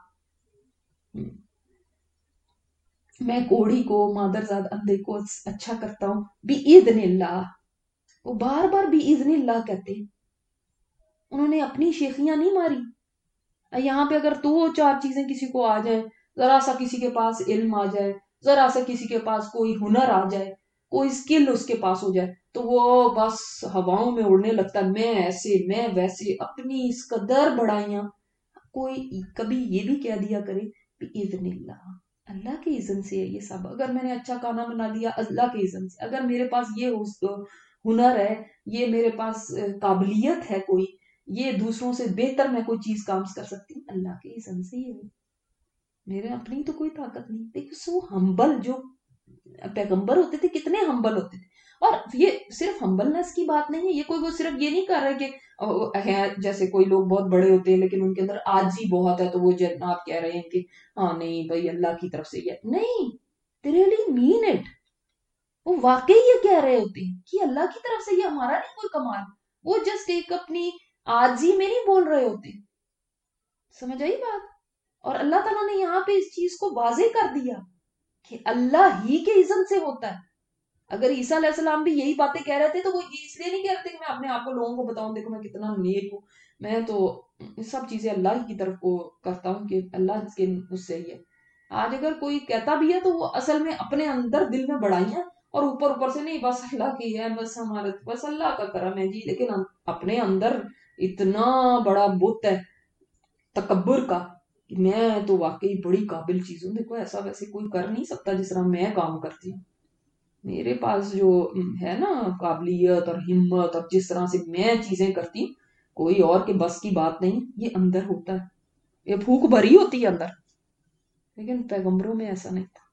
Speaker 1: मैं कोढ़ी को, मादरजाद अंधे को अच्छा करता हूँ बिइज़्निल्लाह। वो बार बार बिइज़्निल्लाह कहते हैं, उन्होंने अपनी शेखियां नहीं मारी। यहाँ पे अगर दो चार चीजें किसी को आ जाए, जरा सा किसी के पास इल्म आ जाए, जरा सा किसी के पास कोई हुनर आ जाए, कोई स्किल उसके पास हो जाए, तो वो बस हवाओं में उड़ने लगता है, मैं ऐसे मैं वैसे, अपनी इस कदर बढ़ाइयां। कोई कभी ये भी कह दिया करे बिइज़्निल्लाह, अल्लाह के इज़्न से है ये सब। अगर मैंने अच्छा खाना बना लिया अल्लाह के इज़्न से, अगर मेरे पास ये हुनर है, ये मेरे पास काबिलियत है, कोई ये दूसरों से बेहतर मैं कोई चीज काम कर सकती हूँ, अल्लाह के इज़्न से ही है, मेरे अपनी तो कोई ताकत नहीं। देखो सो हम्बल जो पैगंबर होते थे कितने हम्बल होते थे। और ये सिर्फ हम्बलनेस की बात नहीं है, ये कोई वो सिर्फ ये नहीं कर रहे कि है जैसे कोई लोग बहुत बड़े होते हैं लेकिन उनके अंदर आजी बहुत है, तो वो आप कह रहे हैं कि हाँ नहीं भाई अल्लाह की तरफ से ये नहीं, दे रियली मीन इट, वो वाकई ये कह रहे होते हैं कि अल्लाह की तरफ से ये हमारा नहीं कोई कमाल, वो जस्ट एक अपनी आजी में नहीं बोल रहे होते। समझ आई बात? और अल्लाह ताला ने यहाँ पे इस चीज को वाजे कर दिया कि अल्लाह ही के इज़्न से होता है। अगर ईसा अलैहिस्सलाम भी यही बातें कह रहे थे तो वो इसलिए नहीं कह रहे थे कि मैं अपने आप को लोगों को बताऊं देखो मैं कितना नेक हूं, मैं तो सब चीजें अल्लाह ही की तरफ को करता हूँ कि अल्लाह के उससे ही है। आज अगर कोई कहता भी है तो वो असल में अपने अंदर दिल में बढ़ाइयां और ऊपर ऊपर से नहीं, बस अल्लाह की है, बस हमारे बस अल्लाह का करम है जी, लेकिन अपने अंदर इतना बड़ा बुत है तकब्बुर का कि मैं तो वाकई बड़ी काबिल चीज हूँ, देखो ऐसा वैसे कोई कर नहीं सकता जिस तरह मैं काम करती हूँ, मेरे पास जो है ना काबिलियत और हिम्मत और जिस तरह से मैं चीजें करती हूँ कोई और के बस की बात नहीं, ये अंदर होता है, ये भूख भरी होती है अंदर। लेकिन पैगंबरों में ऐसा नहीं था।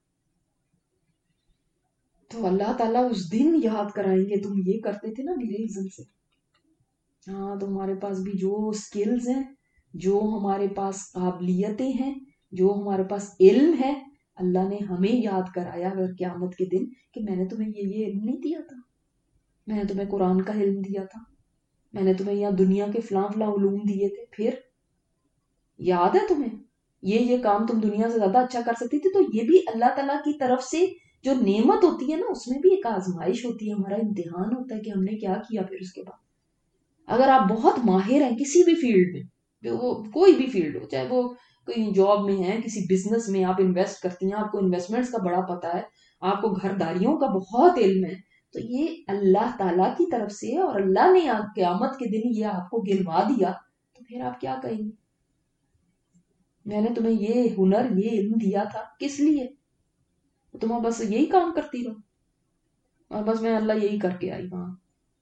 Speaker 1: तो अल्लाह ताला उस दिन याद कराएंगे तुम ये करते थे ना मेरे इज़्न से, हाँ तुम्हारे पास भी जो स्किल्स हैं, जो हमारे पास काबिलियतें हैं, जो हमारे पास इल्म है, अल्लाह ने हमें याद कराया अगर क़यामत के दिन कि मैंने तुम्हें ये ये इल्म नहीं दिया था, मैंने तुम्हें कुरान का इल्म दिया था, मैंने तुम्हें यहाँ दुनिया के फलां फलां उलूम दिए थे, फिर याद है तुम्हें ये ये काम तुम दुनिया से ज्यादा अच्छा कर सकती थी। तो ये भी अल्लाह ताला की तरफ से जो नेमत होती है ना, उसमें भी एक आजमाइश होती है, हमारा इम्तिहान होता है कि हमने क्या किया। फिर उसके बाद अगर आप बहुत माहिर हैं किसी भी फील्ड में, जो वो कोई भी फील्ड हो, चाहे वो कोई जॉब में है, किसी बिजनेस में आप इन्वेस्ट करती हैं, आपको इन्वेस्टमेंट्स का बड़ा पता है, आपको घरदारियों का बहुत इल्म है, तो ये अल्लाह ताला की तरफ से है और अल्लाह ने क़यामत के दिन ये आपको गिनवा दिया, तो फिर आप क्या कहेंगे? मैंने तुम्हें ये हुनर ये इल्म दिया था किस लिए? तुम बस यही काम करती रहो। اور بس میں اللہ یہی کر کے آئی وہاں.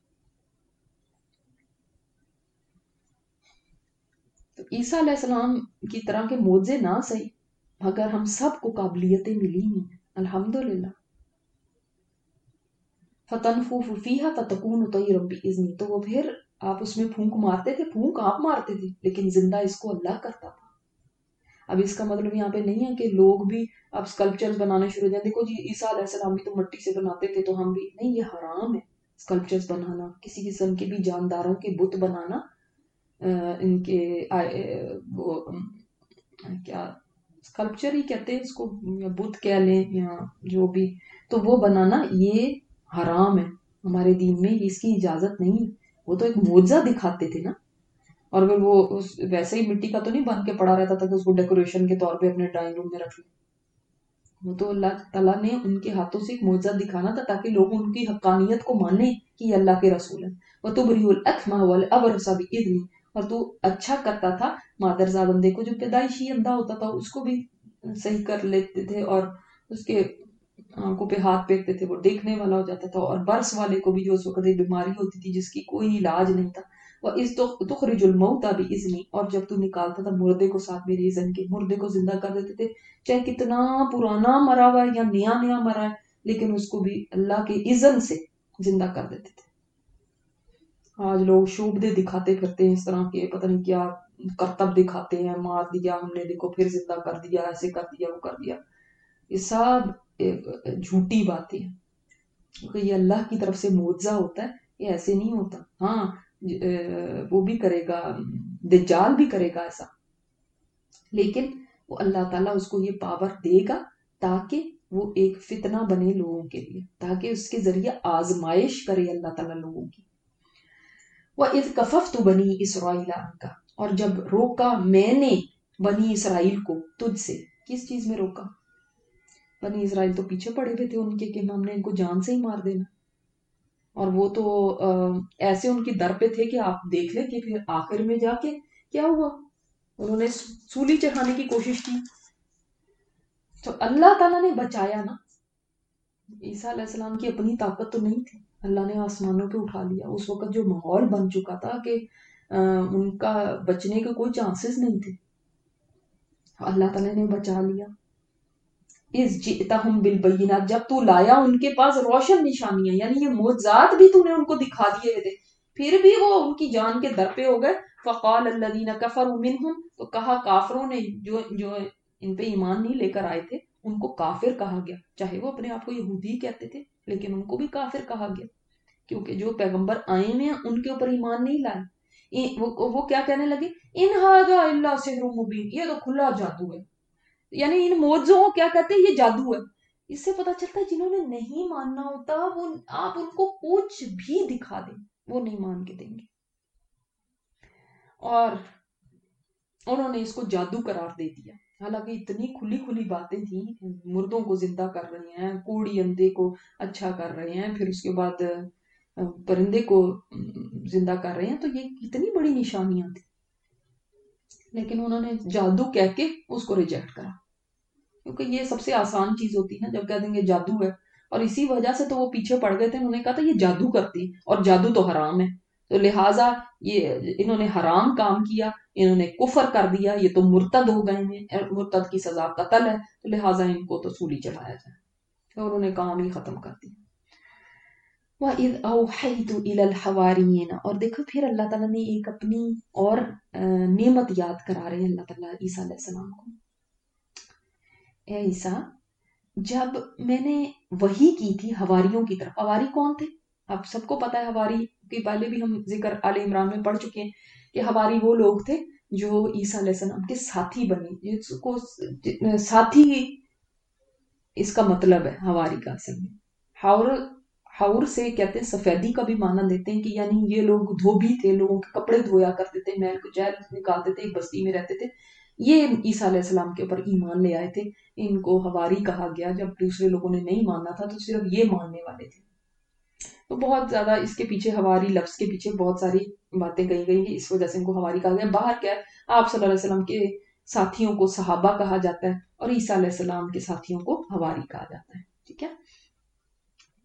Speaker 1: تو عیسیٰ علیہ السلام کی طرح کے معجزے نہ صحیح مگر ہم سب کو قابلیتیں ملی ہوئی ہیں الحمدللہ. فَتَنْفُخُ فِيهَا فَتَكُونُ طَيْرًا بِإِذْنِهِ، تو وہ پھر آپ اس میں پھونک مارتے تھے، پھونک آپ مارتے تھے لیکن زندہ اس کو اللہ کرتا تھا. اب اس کا مطلب یہاں پہ نہیں ہے کہ لوگ بھی اب اسکلپچرز بنانے شروع ہو جائیں. دیکھو جی عیسیٰ علیہ السلام بھی تو مٹی سے بناتے تھے تو ہم بھی نہیں. یہ حرام ہے اسکلپچرز بنانا، کسی قسم کے بھی جانداروں کے بت بنانا، ان کے وہ کیا اسکلپچر ہی کہتے ہیں اس کو، بت کہہ لیں یا جو بھی، تو وہ بنانا یہ حرام ہے ہمارے دین میں، اس کی اجازت نہیں. وہ تو ایک معجزہ دکھاتے تھے نا، اور پھر وہ ویسے ہی مٹی کا تو نہیں بن کے پڑا رہتا تھا کہ اس کو ڈیکوریشن کے طور پہ اپنے ڈرائنگ روم میں رکھ لیں. وہ تو اللہ تعالیٰ نے ان کے ہاتھوں سے ایک معجزہ دکھانا تھا تاکہ لوگ ان کی حقانیت کو مانیں کہ یہ اللہ کے رسول ہیں. وَتُبْرِئُ الْأَكْمَحَ وَالْأَبْرَصَ بِإِذْنِهِ، اور تو اچھا کرتا تھا مادرزاد اندھے کو، جو پیدائشی اندھا ہوتا تھا اس کو بھی صحیح کر لیتے تھے، اور اس کے آنکھوں پہ ہاتھ پھیرتے تھے وہ دیکھنے والا ہو جاتا تھا، اور برس والے کو بھی جو اس وقت ایک بیماری ہوتی تھی جس کی کوئی علاج نہیں تھا، وَإِذْ تُخْرِجُ الْمَوْتَى بِإِذْنِي، اور جب تو نکالتا تھا مردے کو ساتھ میرے اذن کے، مردے کو زندہ کر دیتے تھے چاہے کتنا پرانا مرا ہوا ہے یا نیا نیا مرا ہے، لیکن اس کو بھی اللہ کے اذن سے زندہ کر دیتے تھے. آج لوگ شوبدے دکھاتے پھرتے ہیں اس طرح کے، پتہ نہیں کیا کرتب دکھاتے ہیں، مار دیا ہم نے دیکھو پھر زندہ کر دیا، ایسے کر دیا وہ کر دیا. یہ سب جھوٹی باتیں ہیں کیونکہ یہ اللہ کی طرف سے معجزہ ہوتا ہے، یہ ایسے نہیں ہوتا. ہاں وہ بھی کرے گا، دجال بھی کرے گا ایسا، لیکن وہ اللہ تعالیٰ اس کو یہ پاور دے گا تاکہ وہ ایک فتنہ بنے لوگوں کے لیے، تاکہ اس کے ذریعے آزمائش کرے اللہ تعالیٰ لوگوں کی. وَإِذْ كَفَفْتُ بَنِي إِسْرَائِيلَ عَنْكَ، اور جب روکا میں نے بنی اسرائیل کو تجھ سے. کس چیز میں روکا؟ بنی اسرائیل تو پیچھے پڑے ہوئے تھے ان کے کہ ہم نے ان کو جان سے ہی مار دینا، اور وہ تو ایسے ان کی در پہ تھے کہ آپ دیکھ لیں کہ پھر آخر میں جا کے کیا ہوا، انہوں نے سولی چڑھانے کی کوشش کی. تو اللہ تعالیٰ نے بچایا نا. عیسیٰ علیہ السلام کی اپنی طاقت تو نہیں تھی، اللہ نے آسمانوں پہ اٹھا لیا. اس وقت جو ماحول بن چکا تھا کہ ان کا بچنے کے کوئی چانسز نہیں تھے، اللہ تعالیٰ نے بچا لیا. اِذْ جِئْتَهُمْ بِالْبَيِّنَاتِ، جب تو لایا ان کے پاس روشن نشانیاں، یعنی یہ معجزات بھی تو نے ان کو دکھا دیے تھے، پھر بھی وہ ان کی جان کے در پہ ہو گئے. فَقَالَ الَّذِينَ كَفَرُوا مِنْهُمْ، تو کہا کافروں نے جو جو ان پہ ایمان نہیں لے کر آئے تھے ان کو کافر کہا گیا، چاہے وہ اپنے آپ کو یہودی کہتے تھے لیکن ان کو بھی کافر کہا گیا کیونکہ جو پیغمبر آئے ہیں ان کے اوپر ایمان نہیں لائے. وہ, وہ کیا کہنے لگے، ان ھذا الا سحر مبین، یہ تو کھلا جادو ہے. یعنی ان معجزوں کو کیا کہتے ہیں، یہ جادو ہے. اس سے پتا چلتا ہے جنہوں نے نہیں ماننا ہوتا وہ آپ ان کو کچھ بھی دکھا دیں وہ نہیں مان کے دیں گے. اور انہوں نے اس کو جادو قرار دے دیا، حالانکہ اتنی کھلی کھلی باتیں تھیں. مردوں کو زندہ کر رہے ہیں، کوڑی اندھے کو اچھا کر رہے ہیں، پھر اس کے بعد پرندے کو زندہ کر رہے ہیں، تو یہ کتنی بڑی نشانیاں تھیں. لیکن انہوں نے جادو کہہ کے اس کو ریجیکٹ کرا کیونکہ یہ سب سے آسان چیز ہوتی ہے جب کہہ دیں گے جادو ہے. اور اسی وجہ سے تو وہ پیچھے پڑ گئے تھے، انہوں نے کہا تھا یہ جادو کرتی اور جادو تو حرام ہے، تو لہٰذا یہ انہوں نے حرام کام کیا، انہوں نے کفر کر دیا، یہ تو مرتد ہو گئے ہیں، مرتد کی سزا قتل ہے، تو لہٰذا ان کو تو سولی چڑھایا جائے. تو انہوں نے کام ہی ختم کر دیا. وَإِذْ أَوْحَيْتُ إِلَى الْحَوَارِيِّينَ، اور دیکھو پھر اللہ تعالیٰ نے ایک اپنی اور نعمت یاد کرا رہے ہیں اللہ تعالیٰ عیسیٰ علیہ السلام کو. اے عیسیٰ، جب میں نے وحی کی تھی حواریوں کی طرف. حواری کون تھے؟ آپ سب کو پتا ہے، حواری کی پہلے بھی ہم ذکر آل عمران میں پڑھ چکے ہیں کہ حواری وہ لوگ تھے جو عیسیٰ علیہ السلام کے ساتھی بنے، جس کو ساتھی اس کا مطلب ہے حواری کا اصل میں. حور حور سے کہتے ہیں سفیدی کا بھی معنی دیتے ہیں کہ یعنی یہ لوگ دھوبی تھے، لوگوں کے کپڑے دھویا کرتے تھے، میل کچیل نکالتے تھے، ایک بستی میں رہتے تھے. یہ عیسیٰ علیہ السلام کے اوپر ایمان لے آئے تھے، ان کو حواری کہا گیا. جب دوسرے لوگوں نے نہیں ماننا تھا تو صرف یہ ماننے والے تھے. تو بہت زیادہ اس کے پیچھے حواری لفظ کے پیچھے بہت ساری باتیں کہی گئی ہیں، اس وجہ سے ان کو حواری کہا گیا. باہر کیا ہے، آپ صلی اللہ علیہ وسلم کے ساتھیوں کو صحابہ کہا جاتا ہے اور عیسیٰ علیہ السلام کے ساتھیوں کو حواری کہا جاتا ہے. ٹھیک ہے.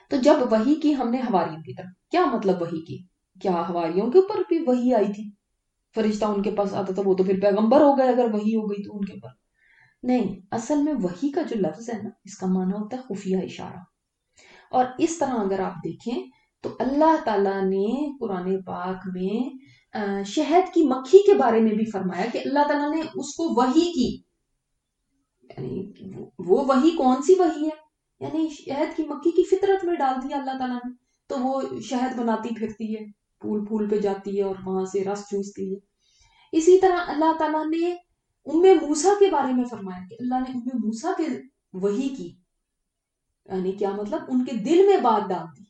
Speaker 1: تو جب وحی کی ہم نے حواریوں کی طرف، کیا مطلب وحی کی؟ کیا حواریوں کے اوپر بھی وحی آئی تھی؟ فرشتہ ان کے پاس آتا تھا، وہ تو پھر پیغمبر ہو گئے اگر وحی ہو گئی تو ان کے اوپر؟ نہیں، اصل میں وحی کا جو لفظ ہے نا، اس کا معنی ہوتا ہے خفیہ اشارہ. اور اس طرح اگر آپ دیکھیں تو اللہ تعالیٰ نے قرآن پاک میں شہد کی مکھی کے بارے میں بھی فرمایا کہ اللہ تعالیٰ نے اس کو وحی کی. یعنی وہ وحی کون سی وحی ہے؟ یعنی شہد کی مکھی کی فطرت میں ڈال دیا اللہ تعالیٰ نے، تو وہ شہد بناتی پھرتی ہے، پھول پھول پہ جاتی ہے اور وہاں سے رس چوستی ہے. اسی طرح اللہ تعالیٰ نے ام موسیٰ کے بارے میں فرمایا کہ اللہ نے ام موسیٰ کے وحی کی. یعنی کیا مطلب؟ ان کے دل میں بات ڈال دی.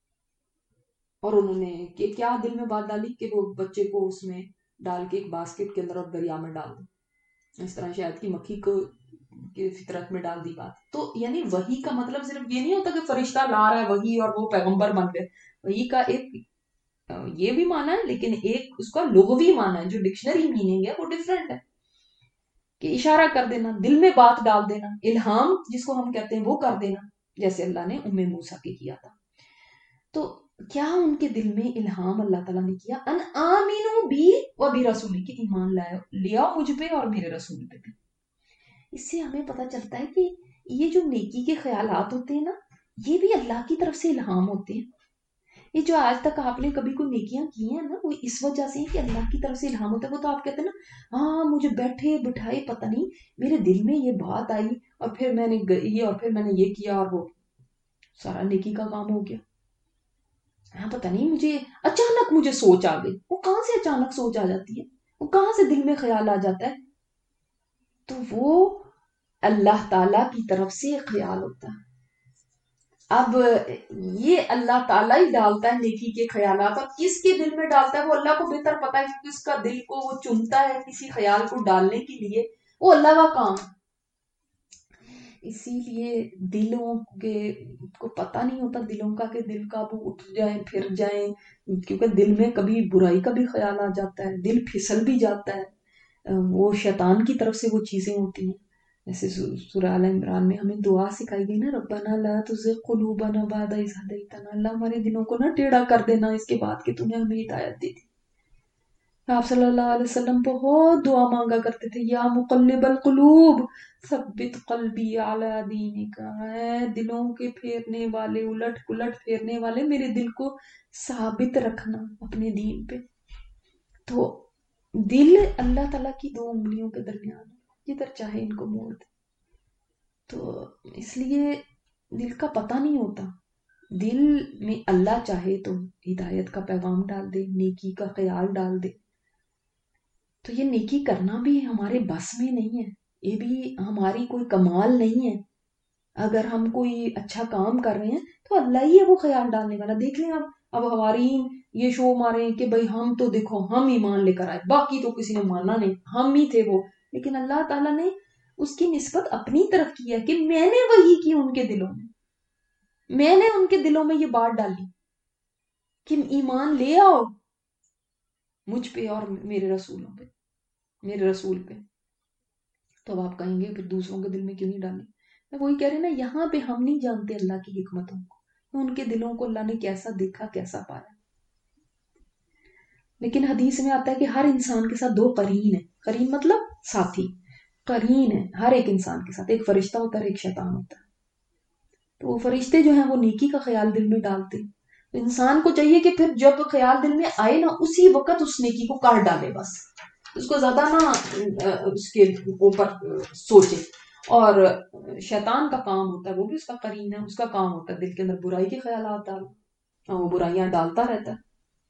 Speaker 1: اور انہوں نے کہ کیا دل میں بات ڈالی کہ وہ بچے کو اس میں ڈال کے ایک باسکٹ کے اندر اور دریا میں ڈال دو. اس طرح شاید کی مکھی کو کی فطرت میں ڈال دی بات. تو یعنی وحی کا مطلب صرف یہ نہیں ہوتا کہ فرشتہ لا رہا ہے وحی اور وہ پیغمبر بن گئے. وحی کا ایک یہ بھی معنی ہے، لیکن ایک اس کا لغوی معنی ہے جو ڈکشنری میننگ ہے وہ ڈیفرنٹ ہے. کہ اشارہ کر دینا، دل میں بات ڈال دینا، الہام جس کو ہم کہتے ہیں وہ کر دینا، جیسے اللہ نے ام موسیٰ کے کیا تھا. تو کیا ان کے دل میں الہام اللہ تعالیٰ نے کیا ان آمینو بی و بی رسولی، کہ ایمان لائے لیا مجھ پہ اور میرے رسول پہ بھی. اس سے ہمیں پتہ چلتا ہے کہ یہ جو نیکی کے خیالات ہوتے ہیں نا، یہ بھی اللہ کی طرف سے الہام ہوتے ہیں. یہ جو آج تک آپ نے کبھی کوئی نیکیاں کی ہیں نا، وہ اس وجہ سے کہ اللہ کی طرف سے الہام ہوتا ہے. وہ تو آپ کہتے ہیں نا، ہاں مجھے بیٹھے بٹھائے پتہ نہیں میرے دل میں یہ بات آئی اور پھر میں نے گئی اور پھر میں نے یہ کیا اور وہ سارا نیکی کا کام ہو گیا. ہاں پتہ نہیں مجھے اچانک مجھے سوچ آ گئی. وہ کہاں سے اچانک سوچ آ جاتی ہے؟ وہ کہاں سے دل میں خیال آ جاتا ہے؟ تو وہ اللہ تعالیٰ کی طرف سے خیال ہوتا ہے. اب یہ اللہ تعالیٰ ہی ڈالتا ہے نیکی کے خیالات، اور کس کے دل میں ڈالتا ہے وہ اللہ کو بہتر پتا ہے، کیونکہ اس کا دل کو وہ چنتا ہے کسی خیال کو ڈالنے کے لیے. وہ اللہ کا کام ہے. اسی لیے دلوں کے کو پتہ نہیں ہوتا، دلوں کا کہ دل قابو اٹھ جائیں پھر جائیں، کیونکہ دل میں کبھی برائی کا بھی خیال آ جاتا ہے، دل پھسل بھی جاتا ہے. وہ شیطان کی طرف سے وہ چیزیں ہوتی ہیں. جیسے سورہ آل عمران میں ہمیں دعا سکھائی گئی نا، ربنا لا تزغ قلوبنا بعد اذ ہدیتنا، اللہ ہمارے دلوں کو نہ ٹیڑھا کر دینا اس کے بعد کہ تم نے ہمیں ہدایت دی تھی. آپ صلی اللہ علیہ وسلم بہت دعا مانگا کرتے تھے، یا مقلب القلوب ثبت قلبی علی دینک، اے دلوں کے پھیرنے والے، الٹ پلٹ پھیرنے والے، میرے دل کو ثابت رکھنا اپنے دین پہ. تو دل اللہ تعالیٰ کی دو انگلیوں کے درمیان، جدھر چاہے ان کو موڑ دے. تو اس لیے دل کا پتہ نہیں ہوتا. دل میں اللہ چاہے تو ہدایت کا پیغام ڈال دے، نیکی کا خیال ڈال دے. تو یہ نیکی کرنا بھی ہمارے بس میں نہیں ہے، یہ بھی ہماری کوئی کمال نہیں ہے. اگر ہم کوئی اچھا کام کر رہے ہیں تو اللہ ہی ہے وہ خیال ڈالنے والا. دیکھ لیں اب اب ہماری یہ شو مارے کہ بھئی ہم تو دیکھو ہم ایمان لے کر آئے، باقی تو کسی نے مانا نہیں، ہم ہی تھے وہ. لیکن اللہ تعالیٰ نے اس کی نسبت اپنی طرف کی ہے کہ میں نے وہی کی ان کے دلوں میں، میں نے ان کے دلوں میں یہ بات ڈالی کہ ایمان لے آؤ مجھ پہ اور میرے رسولوں پہ، میرے رسول پہ. تو اب آپ کہیں گے پھر دوسروں کے دل میں کیوں نہیں ڈالیں؟ میں وہی کہہ رہے نا، یہاں پہ ہم نہیں جانتے اللہ کی حکمتوں کو، ان کے دلوں کو اللہ نے کیسا دیکھا، کیسا پایا. لیکن حدیث میں آتا ہے کہ ہر انسان کے ساتھ دو قرین ہیں. قرین مطلب ساتھی، قرین ہے ہر ایک انسان کے ساتھ. ایک فرشتہ ہوتا ہے، ایک شیطان ہوتا ہے. تو وہ فرشتے جو ہیں وہ نیکی کا خیال دل میں ڈالتے ہیں. انسان کو چاہیے کہ پھر جب خیال دل میں آئے نا، اسی وقت اس نیکی کو کاٹ ڈالے، بس اس کو زیادہ نہ اس کے اوپر سوچے. اور شیطان کا کام ہوتا ہے، وہ بھی اس کا قرین ہے، اس کا کام ہوتا ہے دل کے اندر برائی کے خیالات ڈالنا، اور وہ برائیاں ڈالتا رہتا ہے.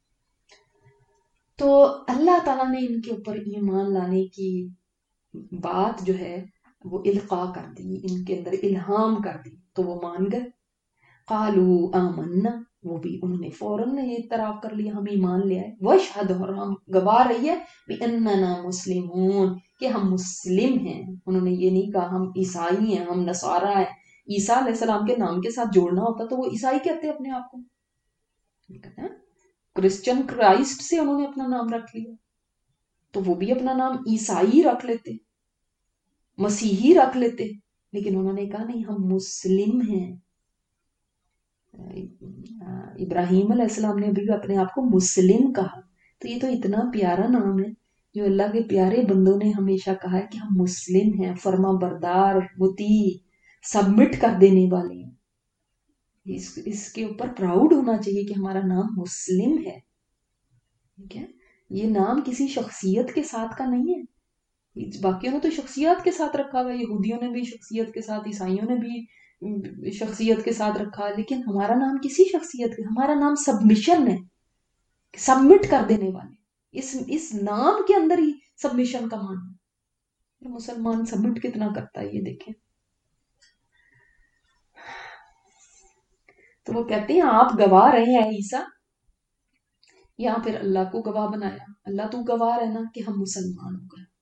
Speaker 1: تو اللہ تعالیٰ نے ان کے اوپر ایمان لانے کی بات جو ہے وہ القاء کر دی، ان کے اندر الہام کر دی، تو وہ مان گئے. قالوا آمنا، وہ بھی انہوں نے فوراً اعتراف کر لیا، ہم ایمان لے آئے. واشہد، اور ہم گواہ رہی ہے باننا مسلمون، کہ ہم مسلم ہیں. انہوں نے یہ نہیں کہا ہم عیسائی ہیں، ہم نصارہ ہیں. عیسیٰ علیہ السلام کے نام کے ساتھ جوڑنا ہوتا تو وہ عیسائی کہتے اپنے آپ کو. کرسچن کرائسٹ سے انہوں نے اپنا نام رکھ لیا، تو وہ بھی اپنا نام عیسائی رکھ لیتے، مسیحی رکھ لیتے. لیکن انہوں نے کہا نہیں، ہم مسلم ہیں. ابراہیم علیہ السلام نے بھی اپنے آپ کو مسلم کہا. تو یہ تو اتنا پیارا نام ہے جو اللہ کے پیارے بندوں نے ہمیشہ کہا ہے کہ ہم مسلم ہیں، فرما بردار، مطیع، سبمٹ کر دینے والے ہیں. اس اس کے اوپر پراؤڈ ہونا چاہیے کہ ہمارا نام مسلم ہے. ٹھیک ہے، یہ نام کسی شخصیت کے ساتھ کا نہیں ہے. باقیوں نے تو شخصیات کے ساتھ رکھا ہوا، یہودیوں نے بھی شخصیت کے ساتھ، عیسائیوں نے بھی شخصیت کے ساتھ رکھا، لیکن ہمارا نام کسی شخصیت کے، ہمارا نام سبمیشن ہے، سبمٹ کر دینے والے. اس اس نام کے اندر ہی سبمیشن کا معنی ہے. مسلمان سبمٹ کتنا کرتا ہے یہ دیکھیں. تو وہ کہتے ہیں آپ گواہ رہے ہیں عیسیٰ، یا پھر اللہ کو گواہ بنایا، اللہ تو گواہ رہنا کہ ہم مسلمان ہو گئے.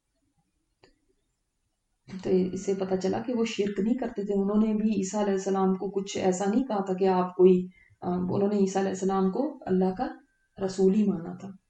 Speaker 1: تو اس سے پتہ چلا کہ وہ شرک نہیں کرتے تھے. انہوں نے بھی عیسیٰ علیہ السلام کو کچھ ایسا نہیں کہا تھا کہ آپ کوئی، انہوں نے عیسیٰ علیہ السلام کو اللہ کا رسول ہی مانا تھا.